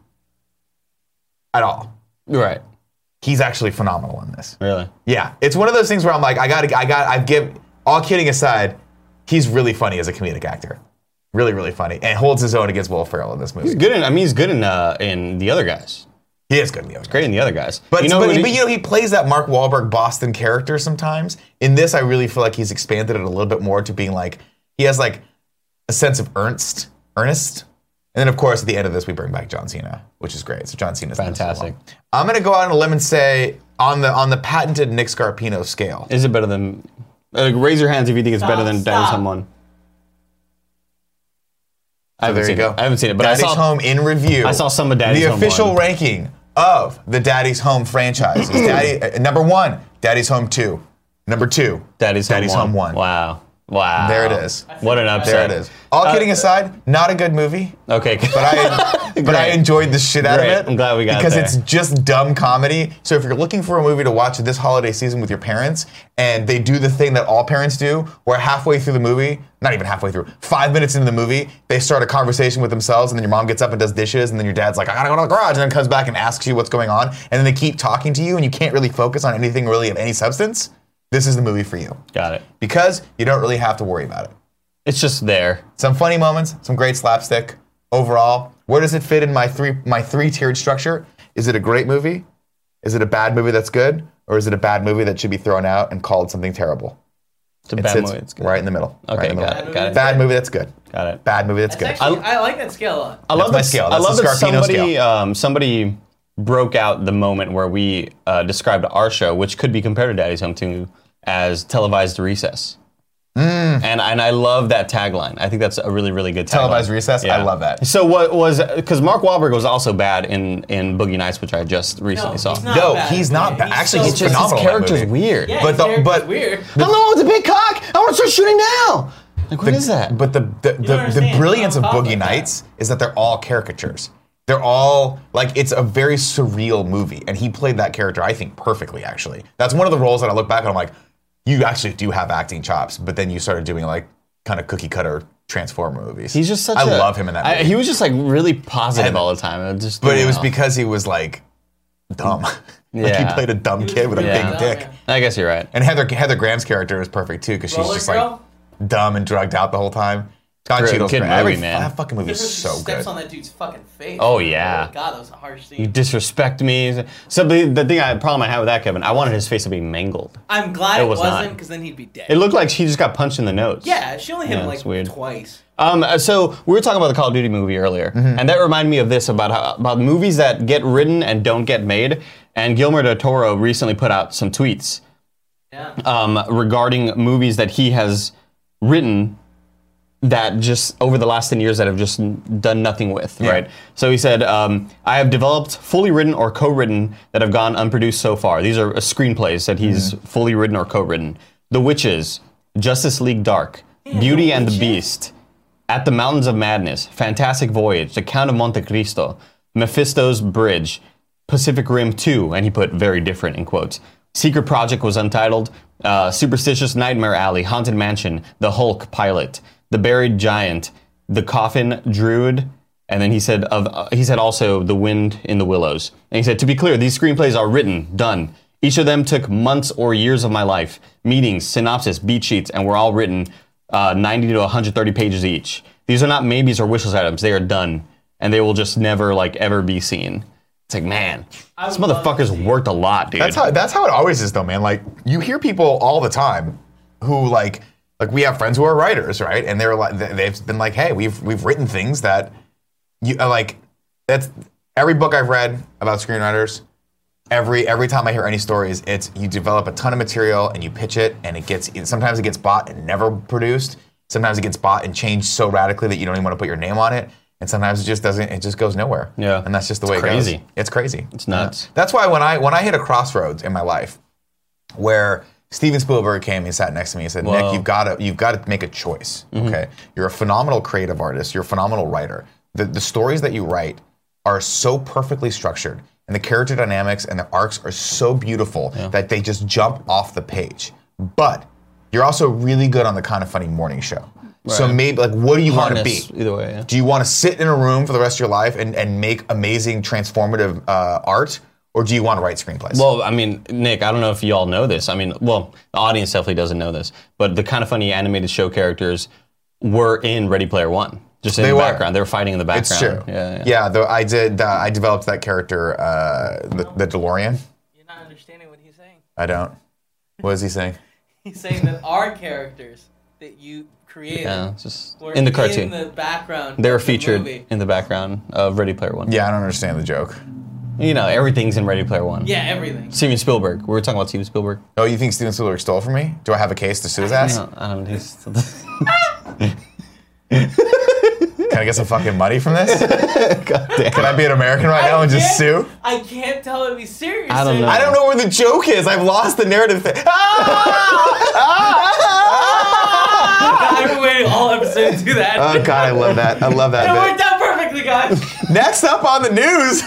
at all. Right. He's actually phenomenal in this. Really. Yeah, it's one of those things where I'm like, I got, I got, I've give. All kidding aside, he's really funny as a comedic actor. Really, really funny, and holds his own against Will Ferrell in this movie. He's good in. I mean, he's good in uh, in the other guys. He is good in the other. Great in the other guys. But, you know, but, who but he- you know, he plays that Mark Wahlberg Boston character sometimes. In this, I really feel like he's expanded it a little bit more to being like, he has like a sense of earnest, earnest. And then, of course, at the end of this, we bring back John Cena, which is great. So John Cena's in this as Fantastic. well. I'm going to go out on a limb and say, on the on the patented Nick Scarpino scale, is it better than? Uh, raise your hands if you think it's better than Stop, Daddy's stop. Home one. I haven't there seen you go. it. I haven't seen it, but Daddy's I saw Home in review. I saw some of Daddy's the Home official one. ranking of the Daddy's Home franchise. Is Daddy uh, number one, Daddy's Home two. Number two, Daddy's, Daddy's Home, Home one. Wow. Wow. There it is. What an There upset. it is. All Uh, kidding aside, not a good movie. Okay. But I, but I Great. enjoyed the shit out Great. of it. I'm glad we got because there. it's just dumb comedy. So if you're looking for a movie to watch this holiday season with your parents, and they do the thing that all parents do, where halfway through the movie, not even halfway through, five minutes into the movie, they start a conversation with themselves, and then your mom gets up and does dishes, and then your dad's like, I gotta go to the garage, and then comes back and asks you what's going on, and then they keep talking to you, and you can't really focus on anything really of any substance. This is the movie for you. Got it. Because you don't really have to worry about it. It's just there. Some funny moments, some great slapstick. Overall, where does it fit in my three my three tiered structure? Is it a great movie? Is it a bad movie that's good? Or is it a bad movie that should be thrown out and called something terrible? It's a It bad sits movie. It's good. right in the middle. Okay, right in the got middle. it. Got it. Bad movie that's good. Got it. Bad movie that's That's good. actually, I like that scale a lot. I love my that- scale. I That's love the that Scarpino somebody, scale. um, somebody broke out the moment where we uh, described our show, which could be compared to Daddy's Home two, as televised recess. Mm. And and I love that tagline. I think that's a really really good tagline. Televised recess? I love that. So what was because Mark Wahlberg was also bad in in Boogie Nights, which I just recently No, saw. he's not No, bad. he's not bad. He's Actually, so he's It's just phenomenal his in that character's movie. weird. Yeah, But his the- character's but- weird. I'm the one with the big cock. I want to start shooting now. Like what is that? But the the, the, the understand. brilliance of Don't talk Boogie like that. Nights is that they're all caricatures. They're all like it's a very surreal movie, and he played that character I think perfectly. Actually, that's one of the roles that I look back and I'm like, you actually do have acting chops. But then you started doing like kind of cookie cutter Transformer movies. He's just such I a- love him in that movie. I, he was just like really positive And- all the time. It just but didn't it was know. because he was like dumb. like he Yeah. played a dumb kid with a Yeah. big dick. I guess you're right. And Heather Heather Graham's character is perfect too because she's Roller just Girl? like dumb and drugged out the whole time. Don Good- Cheadle's good great. Every- movie, man. That fucking movie is She so steps good. on that dude's fucking face. Oh, yeah. Oh my God, that was a harsh You scene. disrespect me. So the, the thing I problem I have with that, Kevin, I wanted his face to be mangled. I'm glad It it, was not. wasn't, because then he'd be dead. It looked like she just got punched in the nose. yeah, she only hit Yeah, him it's like weird. twice. Um, uh, so we were talking about the Call of Duty movie earlier, Mm-hmm. and that reminded me of this about how, about movies that get written and don't get made. And Guillermo del Toro recently put out some tweets Yeah. um, regarding movies that he has written that just over the last ten years that have just done nothing with, right? So he said, um, I have developed fully written or co-written that have gone unproduced so far. These are uh, screenplays that he's Mm-hmm. fully written or co-written. The Witches, Justice League Dark, Beauty The and the Witches? Beast, At the Mountains of Madness, Fantastic Voyage, The Count of Monte Cristo, Mephisto's Bridge, Pacific Rim two, and he put very different in quotes. Secret Project was untitled, uh, Superstitious Nightmare Alley, Haunted Mansion, The Hulk Pilot, The Buried Giant, The Coffin Druid, and then he said of uh, he said also The Wind in the Willows. And he said, to be clear, these screenplays are written, done. Each of them took months or years of my life, meetings, synopsis, beat sheets, and were all written uh, ninety to one hundred thirty pages each. These are not maybes or wish list items. They are done, and they will just never like ever be seen. It's like, man, I this would love to motherfucker's see it. worked a lot, dude. That's how that's how it always is though, man. Like you hear people all the time who like like we have friends who are writers, right? And they're like they- they've been like, "Hey, we've we've written things that you uh, like that's every book I've read about screenwriters, every every time I hear any stories, it's you develop a ton of material and you pitch it and it gets sometimes it gets bought and never produced. Sometimes it gets bought and changed so radically that you don't even want to put your name on it. And sometimes it just doesn't. It just goes nowhere. Yeah. and that's just the It's way it crazy. goes. It's crazy. It's nuts. Yeah. That's why when I when I hit a crossroads in my life, where Steven Spielberg came and sat next to me and said, Whoa. "Nick, you've got to you've got to make a choice. Okay, you're a phenomenal creative artist. You're a phenomenal writer. The the stories that you write are so perfectly structured, and the character dynamics and the arcs are so beautiful that they just jump off the page. But you're also really good on the Kind of Funny morning show. So Right. maybe like, what do you want to be? Harness, either way, yeah. Do you want to sit in a room for the rest of your life and, and make amazing transformative uh, art, or do you want to write screenplays? Well, I mean, Nick, I don't know if y'all know this. I mean, well, the audience definitely doesn't know this, but the Kind of Funny animated show characters were in Ready Player One, just in They the were. background. They were fighting in the background. it's true. Yeah, yeah. yeah the, I did. Uh, I developed that character, uh, the, the DeLorean. You're not understanding what he's saying. I don't. What is he saying? He's saying that our characters that you created Yeah, just were in the cartoon. in the background. They were of the featured movie. in the background of Ready Player One. Yeah, I don't understand the joke. You know, everything's in Ready Player One. Yeah, everything. Steven Spielberg. We were talking about Steven Spielberg. Oh, you think Steven Spielberg stole from me? Do I have a case to sue his ass? No, I don't know. He's- Can gonna get some fucking money from this? God damn. Can I be an American right now and just can't- sue? I can't tell it to be serious. I don't know. I don't know where the joke is. I've lost the narrative. Thing. I've been waiting all episode to do that. Oh God, I love that. I love that It bit. worked out perfectly, guys. Next up on the news.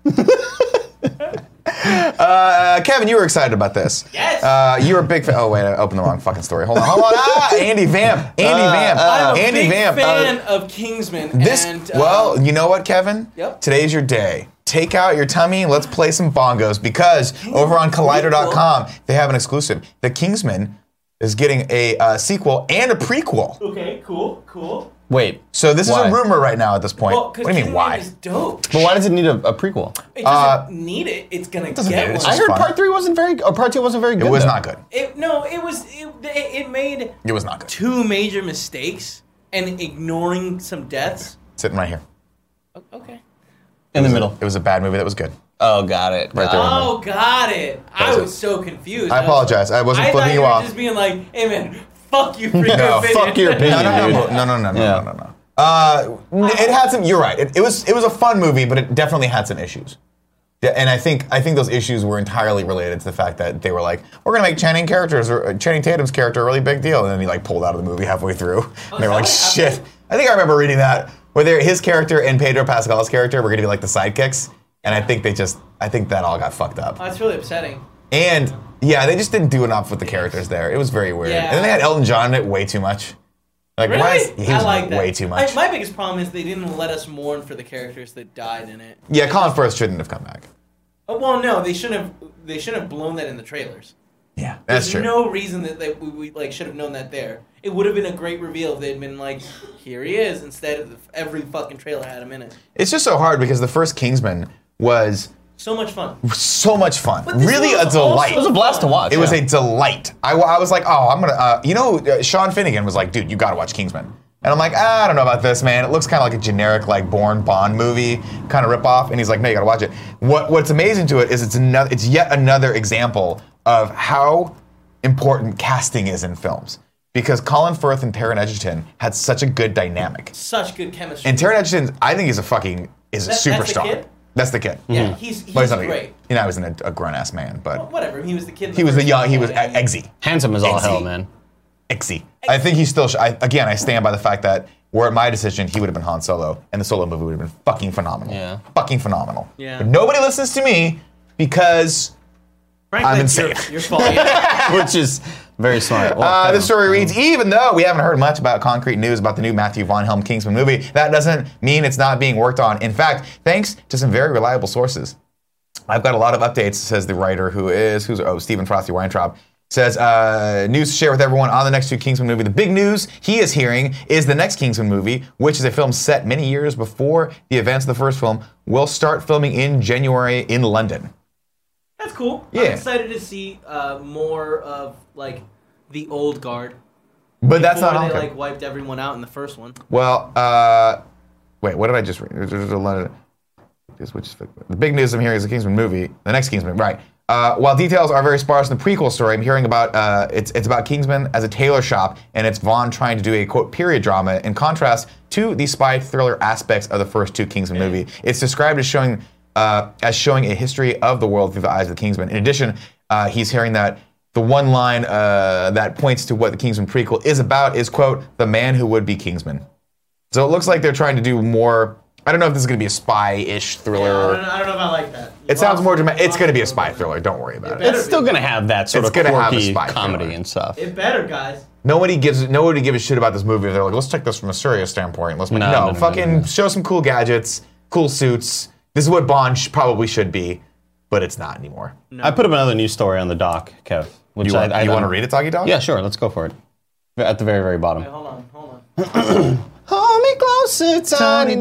uh, Kevin, you were excited about this. Yes. Uh, you were a big fan. Oh wait, I opened the wrong fucking story. Hold on, hold on. Ah, Andy Vamp. Andy Vamp. I'm a Andy big Vamp. fan Uh, of Kingsman. this. and, um, well, you know what, Kevin? Yep. Today's your day. Take out your tummy and let's play some bongos because over on Collider dot com they have an exclusive. The Kingsman is getting a uh, sequel and a prequel. Okay, cool, cool. Wait. So this Why? is a rumor right now at this point. Well, what because do you mean Kingsman why? is dope. But why does it need a, a prequel? It doesn't Uh, need it. It's gonna doesn't get need it, it's one. I just heard fun. part three wasn't very, or part two wasn't very good. It was though. not good. It, no, it was. It, it made It was not good. two major mistakes and ignoring some deaths. Sitting right here. O- Okay. In the middle. It was a bad movie that was good. Oh, got it. Right Got there. it. Oh, got it. I That's was it. so confused. I was- apologize. I wasn't I flipping thought you you were off. just being like, "Hey man, fuck you for your No, opinion." fuck your opinion. No, no, no, dude. no, no, no, no, Yeah. no, no, no. Uh, it had some. You're right. It, it was. It was a fun movie, but it definitely had some issues. Yeah, and I think I think those issues were entirely related to the fact that they were like, we're gonna make Channing characters or uh, Channing Tatum's character a really big deal, and then he like pulled out of the movie halfway through. and they were like, is that what shit. happened? I think I remember reading that where they're- his character and Pedro Pascal's character were gonna be like the sidekicks, and I think they just. I think that all got fucked up. Oh, that's really upsetting. And yeah, they just didn't do enough with the characters there. It was very weird. Yeah. And then they had Elton John in it way too much. Like, Really? why is, he I was like that. way too much. I, my biggest problem is they didn't let us mourn for the characters that died in it. yeah, Colin Firth shouldn't have come back. Oh, well, no, they shouldn't have. They shouldn't have blown that in the trailers. Yeah, that's There's true. no reason that they, we, we like should have known that there. It would have been a great reveal if they'd been like, "Here he is," instead of every fucking trailer had him in it. It's just so hard because the first Kingsman was So much fun. so much fun. But this Really a was delight. It was a blast to watch. It was yeah. a delight. I, I was like, oh, I'm gonna. Uh, you know, uh, Sean Finnegan was like, dude, you gotta watch Kingsman. And I'm like, ah, I don't know about this, man. It looks kind of like a generic, like Bourne Bond movie kind of ripoff. And he's like, no, you gotta watch it. What What's amazing to it is it's another. It's yet another example of how important casting is in films. Because Colin Firth and Taron Egerton had such a good dynamic. Such good chemistry. And Taron Egerton, I think he's a fucking is a That- that's the superstar. kid? That's the kid. yeah, he's he's But he's not a, great. you know, he wasn't a, a grown ass man, but Well, whatever. He was the kid. in he was the first young. He one, was and- eggsy. Handsome as all Eggsy. hell, man. Eggsy. I think he still. Sh- I, again, I stand by the fact that were it my decision, he would have been Han Solo, and the Solo movie would have been fucking phenomenal. Yeah. Fucking phenomenal. Yeah. But nobody listens to me because Frankly, I'm it's your, insane. your fault. Yeah. Which is very smart. Well, Uh, Kevin. the story reads, even though we haven't heard much about concrete news about the new Matthew Von Helm Kingsman movie, that doesn't mean it's not being worked on. In fact, thanks to some very reliable sources, I've got a lot of updates, says the writer who is, who's, oh, Stephen Frosty Weintraub, says, uh, news to share with everyone on the next two Kingsman movie. The big news he is hearing is the next Kingsman movie, which is a film set many years before the events of the first film, will start filming in January in London. That's cool. Yeah. I'm excited to see uh, more of like the old guard. But that's before not they okay. like wiped everyone out in the first one. Well, uh, wait, what did I just read? There's a lot of- this- which is- The big news I'm hearing is the Kingsman movie, the next Kingsman, right. Uh, while details are very sparse in the prequel story, I'm hearing about, uh, it's, it's about Kingsman as a tailor shop, and it's Vaughn trying to do a, quote, period drama, in contrast to the spy thriller aspects of the first two Kingsman movie. It's described as showing, uh, as showing a history of the world through the eyes of the Kingsman. In addition, uh, he's hearing that the one line uh, that points to what the Kingsman prequel is about is, quote, the man who would be Kingsman. So it looks like they're trying to do more. I don't know if this is going to be a spy-ish thriller. I don't, know, I don't know if I like that. It sounds more dramatic. It's going to be a spy thriller. Don't worry about it. better It's still going to have that sort It's of gonna have a quirky spy comedy thriller. and stuff. It better, guys. Nobody gives nobody gives a shit about this movie. They're like, let's take this from a serious standpoint. Let's make No, no, no, no, no, fucking no, no. show some cool gadgets, cool suits. This is what Bond sh- probably should be, but it's not anymore. I put up another news story on the doc, Kev. Which You want, I, I you want to don't- read it, Talkie Dog? Yeah, sure. Let's go for it. At the very, very bottom. Wait, hold on, hold on. Hold me closer, Tony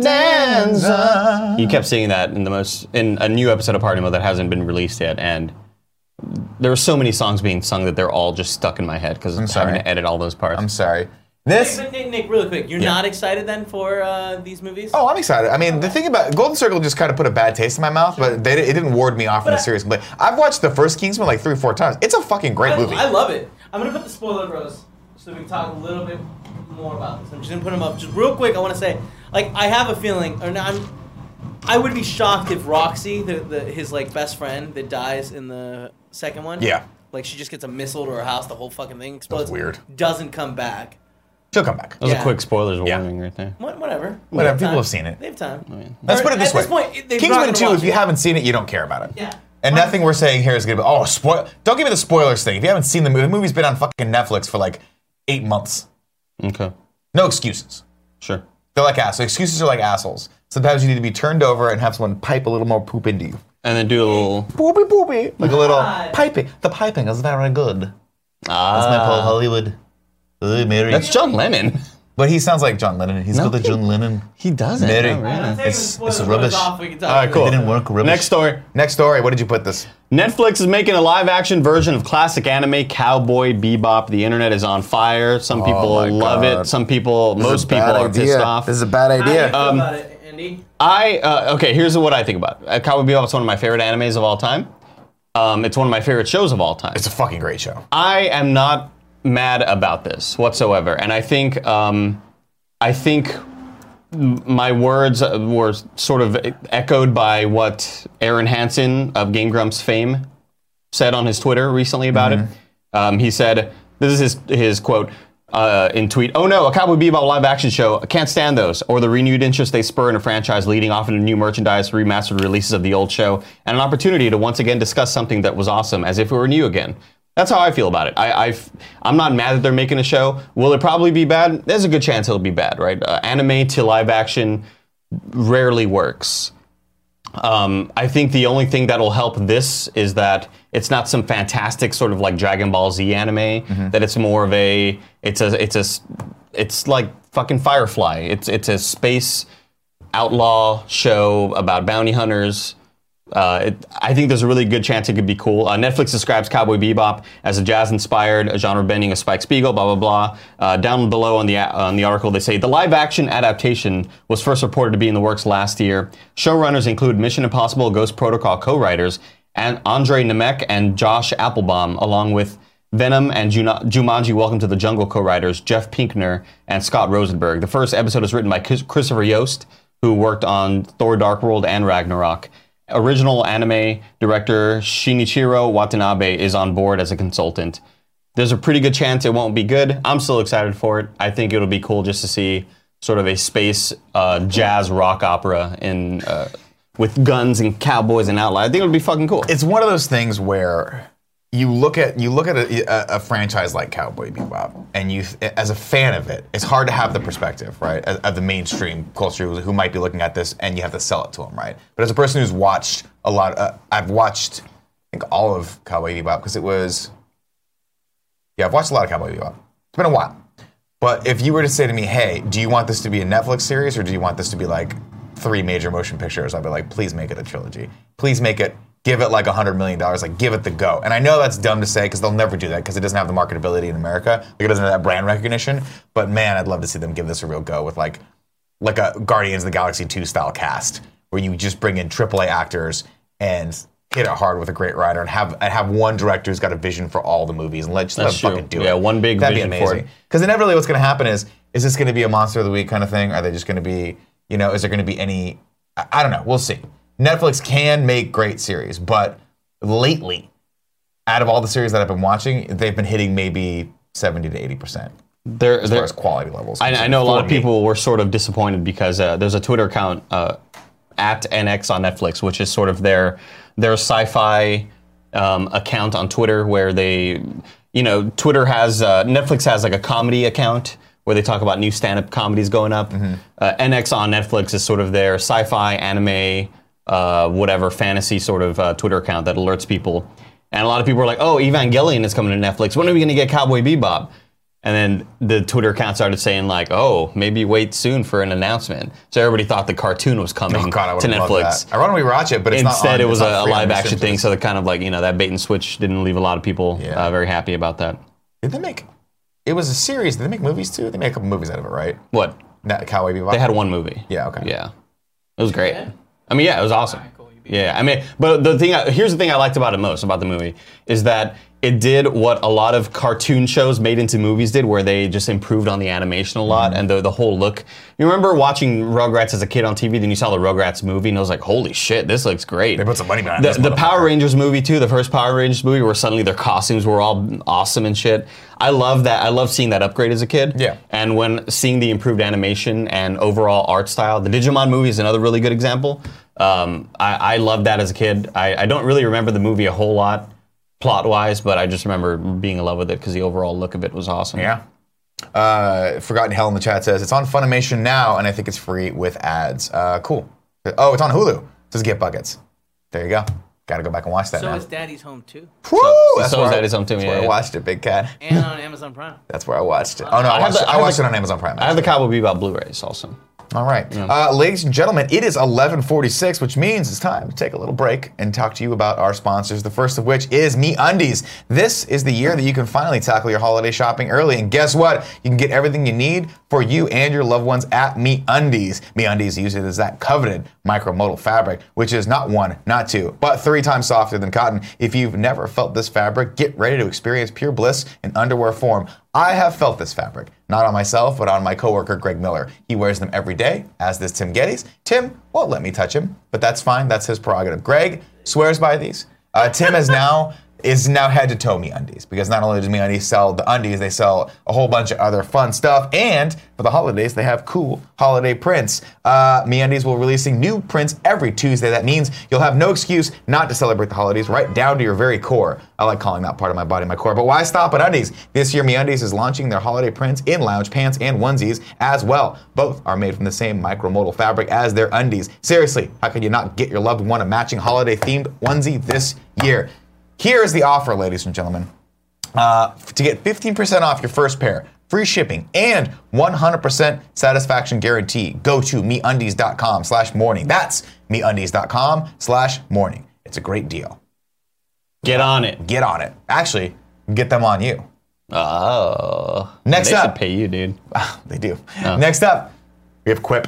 Danza. You kept singing that in the most in a new episode of Party Mode that hasn't been released yet, and there are so many songs being sung that they're all just stuck in my head because I'm sorry. having to edit all those parts. I'm sorry. This. But Nick, Nick, really quick, you're not excited then for uh, these movies? Oh, I'm excited. I mean, the thing about Golden Circle just kind of put a bad taste in my mouth, but they, it didn't ward me off in But a I- serious complaint. I've watched the first Kingsman like three or four times. It's a fucking great I, movie. I love it. I'm gonna put the spoiler bros so we can talk a little bit more about this. I'm just gonna put them up just real quick. I want to say, like, I have a feeling, or no, I'm, I would be shocked if Roxy, the, the his like best friend that dies in the second one, Yeah. like she just gets a missile to her house, the whole fucking thing explodes. weird. Doesn't come back. She'll come back. That was Yeah. a quick spoilers Yeah. warning right there. What, whatever. They Whatever, have people time. have seen it. They have time. Let's Or put it this at way. this point, they're not Kingsman gonna two, watch if you it. haven't seen it, you don't care about it. Yeah. And nothing we're saying here is going to be, oh, spoil. Don't give me the spoilers thing. If you haven't seen the movie, the movie's been on fucking Netflix for like eight months. Okay. No excuses. Sure. They're like assholes. Excuses are like assholes. Sometimes you need to be turned over and have someone pipe a little more poop into you. And then do a little. Poopy poopy. Like a little God. piping. The piping is very good. That's my Ah. Paul Hollywood. Hey, Mary. That's John Lennon. But he sounds like John Lennon. He's No, got the he- John Lennon. He doesn't. Mary. No, I'm really. taking It's- the it's spoilers rubbish. off, we can talk All right, cool. about It it. didn't work. Rubbish. Next story. Next story. What did you put this? Netflix is making a live-action version of classic anime Cowboy Bebop. The internet is on fire. Some people my love God. it. Some people, This is most a people bad are idea. pissed off. This is a bad How do you idea. feel Um, about it, Andy? I uh, okay. Here's what I think about it. Uh, Cowboy Bebop is one of my favorite animes of all time. Um, it's one of my favorite shows of all time. It's a fucking great show. I am not mad about this whatsoever, and I think um, I think m- my words were sort of echoed by what Aaron Hansen of Game Grumps fame said on his Twitter recently about it. Um, he said, "This is his his quote." Uh, in tweet, oh no, a Cowboy Bebop live action show. I can't stand those. Or the renewed interest they spur in a franchise leading off into new merchandise, remastered releases of the old show, and an opportunity to once again discuss something that was awesome as if it were new again. That's how I feel about it. I, I've, I'm not mad that they're making a show. Will it probably be bad? There's a good chance it'll be bad, right? Uh, anime to live action rarely works. Um, I think the only thing that'll help this is that it's not some fantastic sort of like Dragon Ball Z anime. That it's more of a, it's a, it's a, s- it's like fucking Firefly. It's it's a space outlaw show about bounty hunters. Uh, it, I think there's a really good chance it could be cool. Uh, Netflix describes Cowboy Bebop as a jazz-inspired, a genre bending of Spike Spiegel, blah blah blah. Uh, down below on the on the article, they say the live-action adaptation was first reported to be in the works last year. Showrunners include Mission Impossible: Ghost Protocol co-writers and Andre Nemec and Josh Applebaum, along with Venom and Juna- Jumanji: Welcome to the Jungle co-writers Jeff Pinkner and Scott Rosenberg. The first episode is written by Chris- Christopher Yost, who worked on Thor: Dark World and Ragnarok. Original anime director Shinichiro Watanabe is on board as a consultant. There's a pretty good chance it won't be good. I'm still excited for it. I think it'll be cool just to see sort of a space uh, jazz rock opera in uh, with guns and cowboys and outlaws. I think it'll be fucking cool. It's one of those things where you look at you look at a, a, a franchise like Cowboy Bebop, and you, as a fan of it, it's hard to have the perspective, right, of of the mainstream culture who might be looking at this, and you have to sell it to them, right? But as a person who's watched a lot, uh, I've watched, I think, all of Cowboy Bebop because it was, yeah, I've watched a lot of Cowboy Bebop. It's been a while. But if you were to say to me, hey, do you want this to be a Netflix series, or do you want this to be like three major motion pictures? I'd be like, please make it a trilogy. Please make it. Give it like one hundred million dollars, like give it the go. And I know that's dumb to say because they'll never do that because it doesn't have the marketability in America. Like it doesn't have that brand recognition. But man, I'd love to see them give this a real go with like like a Guardians of the Galaxy two style cast where you just bring in triple A actors and hit it hard with a great writer and have and have one director who's got a vision for all the movies and let, just let That's them true. fucking do it. Yeah, one big That'd vision be for amazing. it. Because inevitably what's going to happen is, is this going to be a Monster of the Week kind of thing? Are they just going to be, you know, is there going to be any, I, I don't know, we'll see. Netflix can make great series, but lately, out of all the series that I've been watching, they've been hitting maybe seventy to eighty percent There, as there, far as quality levels. I, I know a lot of For me. people were sort of disappointed because uh, there's a Twitter account uh, at N X on Netflix, which is sort of their their sci-fi um, account on Twitter, where they, you know, Twitter has uh, Netflix has like a comedy account where they talk about new stand-up comedies going up. Mm-hmm. Uh, N X on Netflix is sort of their sci-fi, anime, uh, whatever fantasy sort of uh, Twitter account that alerts people. And a lot of people are like, "Oh, Evangelion is coming to Netflix. When are we going to get Cowboy Bebop?" And then the Twitter account started saying like, "Oh, maybe wait soon for an announcement." So everybody thought the cartoon was coming Oh God, I to would love Netflix. that. I want to rewatch it, but it's Instead, not on, it was it's a, not a free on live the action thing. services. So the kind of like, you know, that bait and switch didn't leave a lot of people Yeah. uh, very happy about that. Did they make? It was a series. Did they make movies too? They made a couple movies out of it, right? What? Not Cowboy Bebop. They had one movie. Yeah. Okay. Yeah, it was great. Yeah? I mean, yeah, it was awesome. Yeah, I mean, but the thing, I, here's the thing I liked about it most about the movie is that it did what a lot of cartoon shows made into movies did, where they just improved on the animation a lot, mm-hmm. and the the whole look. You remember watching Rugrats as a kid on T V, then you saw the Rugrats movie, and it was like, holy shit, this looks great. They put some money behind the, this. The Power Rangers movie, too, the first Power Rangers movie, where suddenly their costumes were all awesome and shit. I love that. I love seeing that upgrade as a kid. Yeah. And when seeing the improved animation and overall art style, the Digimon movie is another really good example. Um, I, I loved that as a kid. I, I don't really remember the movie a whole lot, plot-wise, but I just remember being in love with it because the overall look of it was awesome. Yeah. Uh, Forgotten Hell in the chat says, it's on Funimation now, and I think it's free with ads. Uh, cool. Oh, it's on Hulu. It says Get Buckets. There you go. Got to go back and watch that so now. is Daddy's Home too. Woo! So, That's so where is I- Daddy's Home too, That's yeah, where I yeah. watched it, Big Cat. And on Amazon Prime. That's where I watched it. Oh, no, I, I have watched, the- it. I I have watched the- it on Amazon Prime. I have the actually. Cowboy Bebop Blu-rays also. All right. Uh, ladies and gentlemen, it is eleven forty-six, which means it's time to take a little break and talk to you about our sponsors, the first of which is MeUndies. This is the year that you can finally tackle your holiday shopping early, and guess what? You can get everything you need for you and your loved ones at MeUndies. MeUndies uses that coveted micromodal fabric, which is not one, not two, but three times softer than cotton. If you've never felt this fabric, get ready to experience pure bliss in underwear form. I have felt this fabric, not on myself, but on my coworker, Greg Miller. He wears them every day, as does Tim Geddes. Tim won't let me touch him, but that's fine. That's his prerogative. Greg swears by these. Uh, Tim has now is now head to toe MeUndies, because not only does MeUndies sell the undies, they sell a whole bunch of other fun stuff, and for the holidays, they have cool holiday prints. Uh, MeUndies will be releasing new prints every Tuesday. That means you'll have no excuse not to celebrate the holidays, right down to your very core. I like calling that part of my body my core, but why stop at undies? This year, MeUndies is launching their holiday prints in lounge pants and onesies as well. Both are made from the same micromodal fabric as their undies. Seriously, how could you not get your loved one a matching holiday-themed onesie this year? Here is the offer, ladies and gentlemen. Uh, to get fifteen percent off your first pair, free shipping, and one hundred percent satisfaction guarantee, go to MeUndies.com slash morning. That's MeUndies.com slash morning. It's a great deal. Get on it. Get on it. Actually, get them on you. Oh. Next they up. should pay you, dude. They do. Oh. Next up, we have Quip.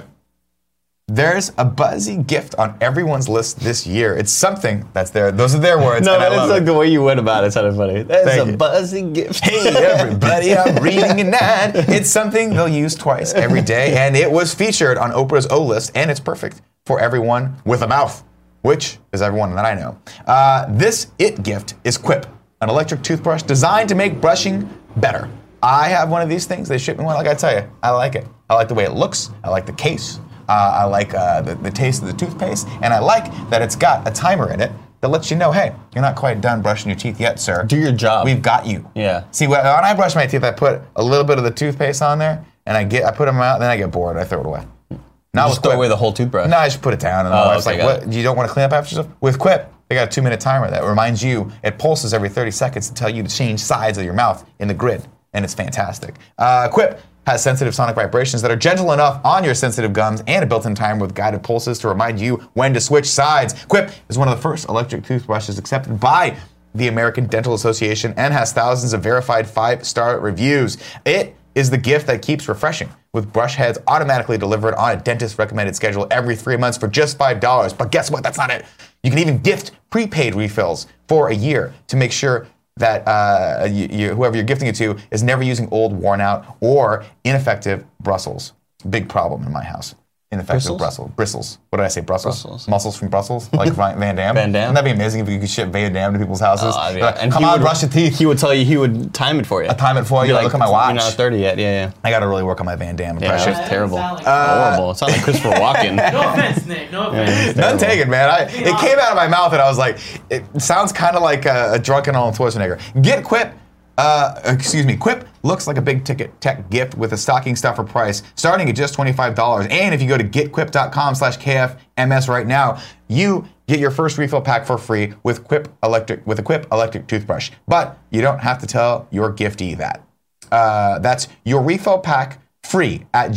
There's a buzzy gift on everyone's list this year. It's something that's there. Those are their words. No, and I it's love like it. the way you went about it sounded funny. That's Thank a you. buzzing gift. Hey everybody, I'm reading an ad. It's something they'll use twice every day, and it was featured on Oprah's O List, and it's perfect for everyone with a mouth, which is everyone that I know. Uh, this It gift is Quip, an electric toothbrush designed to make brushing better. I have one of these things. They ship me one. Like I tell you, I like it. I like the way it looks. I like the case. Uh, I like uh, the, the taste of the toothpaste, and I like that it's got a timer in it that lets you know, hey, you're not quite done brushing your teeth yet, sir. Do your job. We've got you. Yeah. See, when I brush my teeth, I put a little bit of the toothpaste on there, and I get, I put them out, then I get bored, I throw it away. Now just with throw Quip, away the whole toothbrush. No, I just put it down, and Oh, my wife's okay, like, got "What? You don't want to clean up after yourself?" With Quip, they got a two-minute timer that reminds you. It pulses every thirty seconds to tell you to change sides of your mouth in the grid, and it's fantastic. Uh, Quip has sensitive sonic vibrations that are gentle enough on your sensitive gums, and a built-in timer with guided pulses to remind you when to switch sides. Quip is one of the first electric toothbrushes accepted by the American Dental Association and has thousands of verified five-star reviews. It is the gift that keeps refreshing, with brush heads automatically delivered on a dentist-recommended schedule every three months for just five dollars. But guess what? That's not it. You can even gift prepaid refills for a year to make sure that uh, you, you, whoever you're gifting it to is never using old, worn-out, or ineffective Brussels. Big problem in my house. Ineffective Bristles? Brussels. Bristles. What did I say? Brussels? Brussels. Muscles from Brussels? Like Van Damme? Van Damme? Wouldn't that be amazing if you could ship Van Damme to people's houses? Oh, yeah. Like, And come he on, would- brush your teeth. He would tell you, he would time it for you. I time it for He'd you. be I look at my watch. You're not thirty yet. Yeah, yeah. I got to really work on my Van Damme Yeah, impression. that was terrible. Sound like- Horrible. It sounded like Christopher Walken. No offense, Nick. No offense. None taken, man. I, it came out of my mouth, and I was like, it sounds kind of like a, a drunken Arnold Schwarzenegger. Get Quip. Uh, excuse me. Quip looks like a big ticket tech gift with a stocking stuffer price starting at just twenty-five dollars. And if you go to getquip.com slash KFMS right now, you get your first refill pack for free with Quip electric with a Quip electric toothbrush. But you don't have to tell your giftee that. Uh, that's your refill pack free at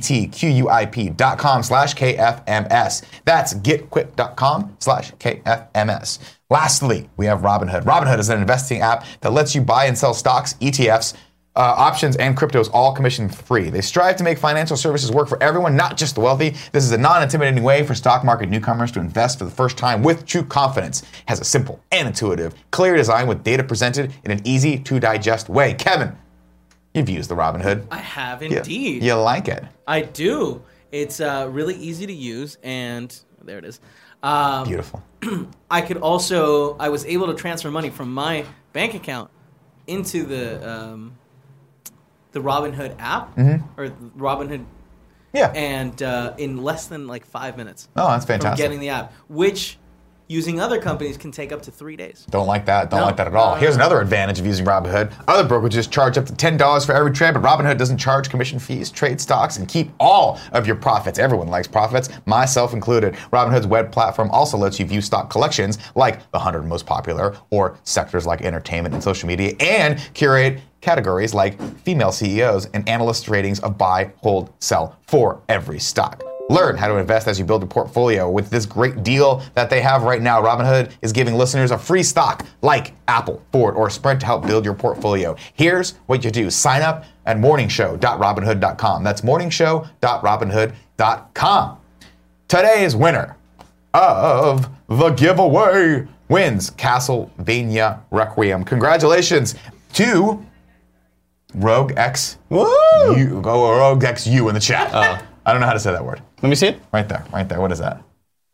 getquip.com slash KFMS. That's getquip.com slash KFMS. Lastly, we have Robinhood. Robinhood is an investing app that lets you buy and sell stocks, E T Fs, uh, options and cryptos all commission free. They strive to make financial services work for everyone, not just the wealthy. This is a non-intimidating way for stock market newcomers to invest for the first time with true confidence. It has a simple and intuitive, clear design with data presented in an easy to digest way. Kevin, you've used the Robinhood. I have You- indeed. You, like it. I do. It's uh, really easy to use, and there it is. Um, Beautiful. I could also, I was able to transfer money from my bank account into the um, the Robinhood app Mm-hmm. or Robinhood, Yeah. and uh, in less than like five minutes. Oh, that's From fantastic. getting the app, which using other companies can take up to three days. Don't like that. Don't No. like that at all. No, no, Here's no. another advantage of using Robinhood. Other brokerages charge up to ten dollars for every trade, but Robinhood doesn't charge commission fees, trade stocks, and keep all of your profits. Everyone likes profits, myself included. Robinhood's web platform also lets you view stock collections like the one hundred most popular or sectors like entertainment and social media, and curate categories like female C E Os and analyst ratings of buy, hold, sell for every stock. Learn how to invest as you build a portfolio with this great deal that they have right now. Robinhood is giving listeners a free stock like Apple, Ford, or Sprint to help build your portfolio. Here's what you do. Sign up at morning show dot robinhood dot com. That's morning show dot robinhood dot com. Today's winner of the giveaway wins Castlevania Requiem. Congratulations to Rogue X. Woo! You, go Rogue X U in the chat. Oh. I don't know how to say that word. Let me see it. Right there, right there. What is that?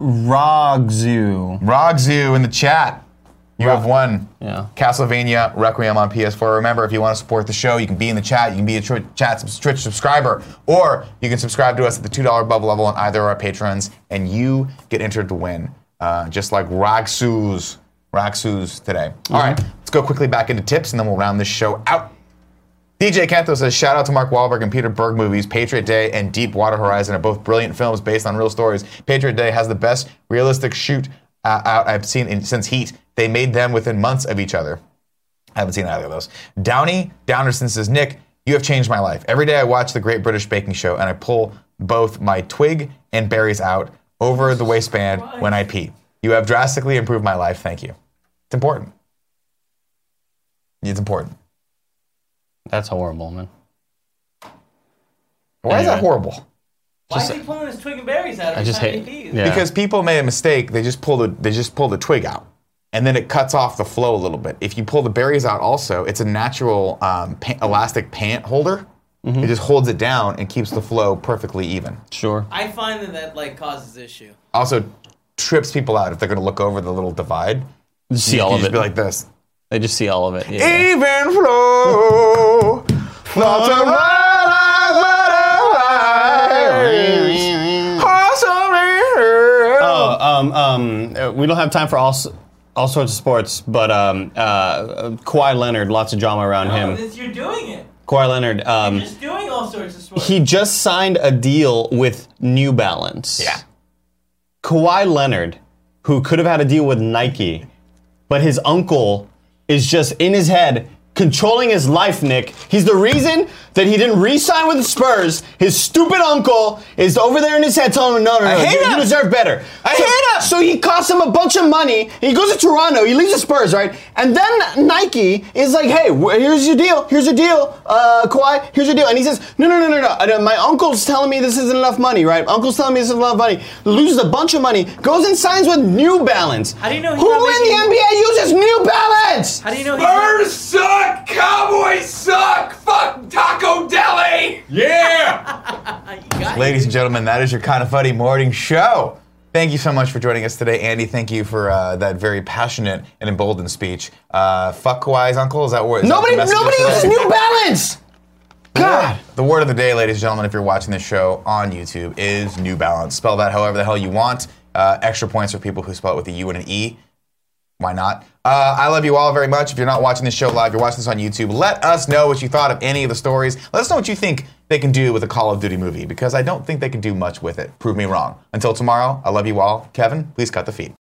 Rogzu. Rogzu in the chat. You have won Yeah. Castlevania Requiem on P S four. Remember, if you want to support the show, you can be in the chat. You can be a Twitch chat Twitch subscriber, or you can subscribe to us at the two dollar bubble level on either of our patrons, and you get entered to win, uh, just like Ragsu's Ragsu's today. Mm-hmm. All right, let's go quickly back into tips, and then we'll round this show out. D J Kento says, shout out to Mark Wahlberg and Peter Berg movies. Patriot Day and Deepwater Horizon are both brilliant films based on real stories. Patriot Day has the best realistic shoot uh, out I've seen in, since Heat. They made them within months of each other. I haven't seen either of those. Downey Downerson says, Nick, you have changed my life. Every day I watch the Great British Baking Show and I pull both my twig and berries out over the waistband when I pee. You have drastically improved my life. Thank you. It's important. It's important. That's horrible, man. Why is that Anyway. horrible? Why is he pulling his twig and berries out? I every just time hate- he pees? yeah. Because people made a mistake. They just pull the they just pull the twig out, and then it cuts off the flow a little bit. If you pull the berries out, also, it's a natural um, pa- elastic pant holder. It just holds it down and keeps the flow perfectly even. Sure. I find that that like causes issue. Also, trips people out if they're going to look over the little divide. Just see You all can of just it. be like this. They just see all of it. Yeah. Even flow, not to Oh, um, um, uh, we don't have time for all s- all sorts of sports, but um, uh, Kawhi Leonard, lots of drama around No, him. this, you're doing it. Kawhi Leonard, um, You're just doing all sorts of sports. he just signed a deal with New Balance. Yeah. Kawhi Leonard, who could have had a deal with Nike, but his uncle is just in his head controlling his life, Nick. He's the reason that he didn't re-sign with the Spurs. His stupid uncle is over there in his head telling him, no, no, no, I hate you, you him. deserve better. I so, hate him. So he costs him a bunch of money. He goes to Toronto. He leaves the Spurs, right? And then Nike is like, hey, wh- here's your deal. Here's your deal, uh, Kawhi. Here's your deal. And he says, no, no, no, no, no. Uh, My uncle's telling me this isn't enough money, right? Uncle's telling me this isn't enough money. Loses a bunch of money. Goes and signs with New Balance. How do you know he's Who not in the making- N B A uses New Balance? How do you know he's not- Spurs suck! Cowboys suck! Fuck Taco Deli! Yeah! You got it. Ladies and gentlemen, that is your Kind of Funny morning show. Thank you so much for joining us today, Andy. Thank you for uh, that very passionate and emboldened speech. Uh, fuck Kawhi's uncle. Is that word? is that Nobody, the message nobody of uses today? New Balance. God. The word of the day, ladies and gentlemen, if you're watching this show on YouTube, is New Balance. Spell that however the hell you want. Uh, extra points for people who spell it with a U and an E. Why not? Uh, I love you all very much. If you're not watching this show live, you're watching this on YouTube, let us know what you thought of any of the stories. Let us know what you think they can do with a Call of Duty movie, because I don't think they can do much with it. Prove me wrong. Until tomorrow, I love you all. Kevin, please cut the feed.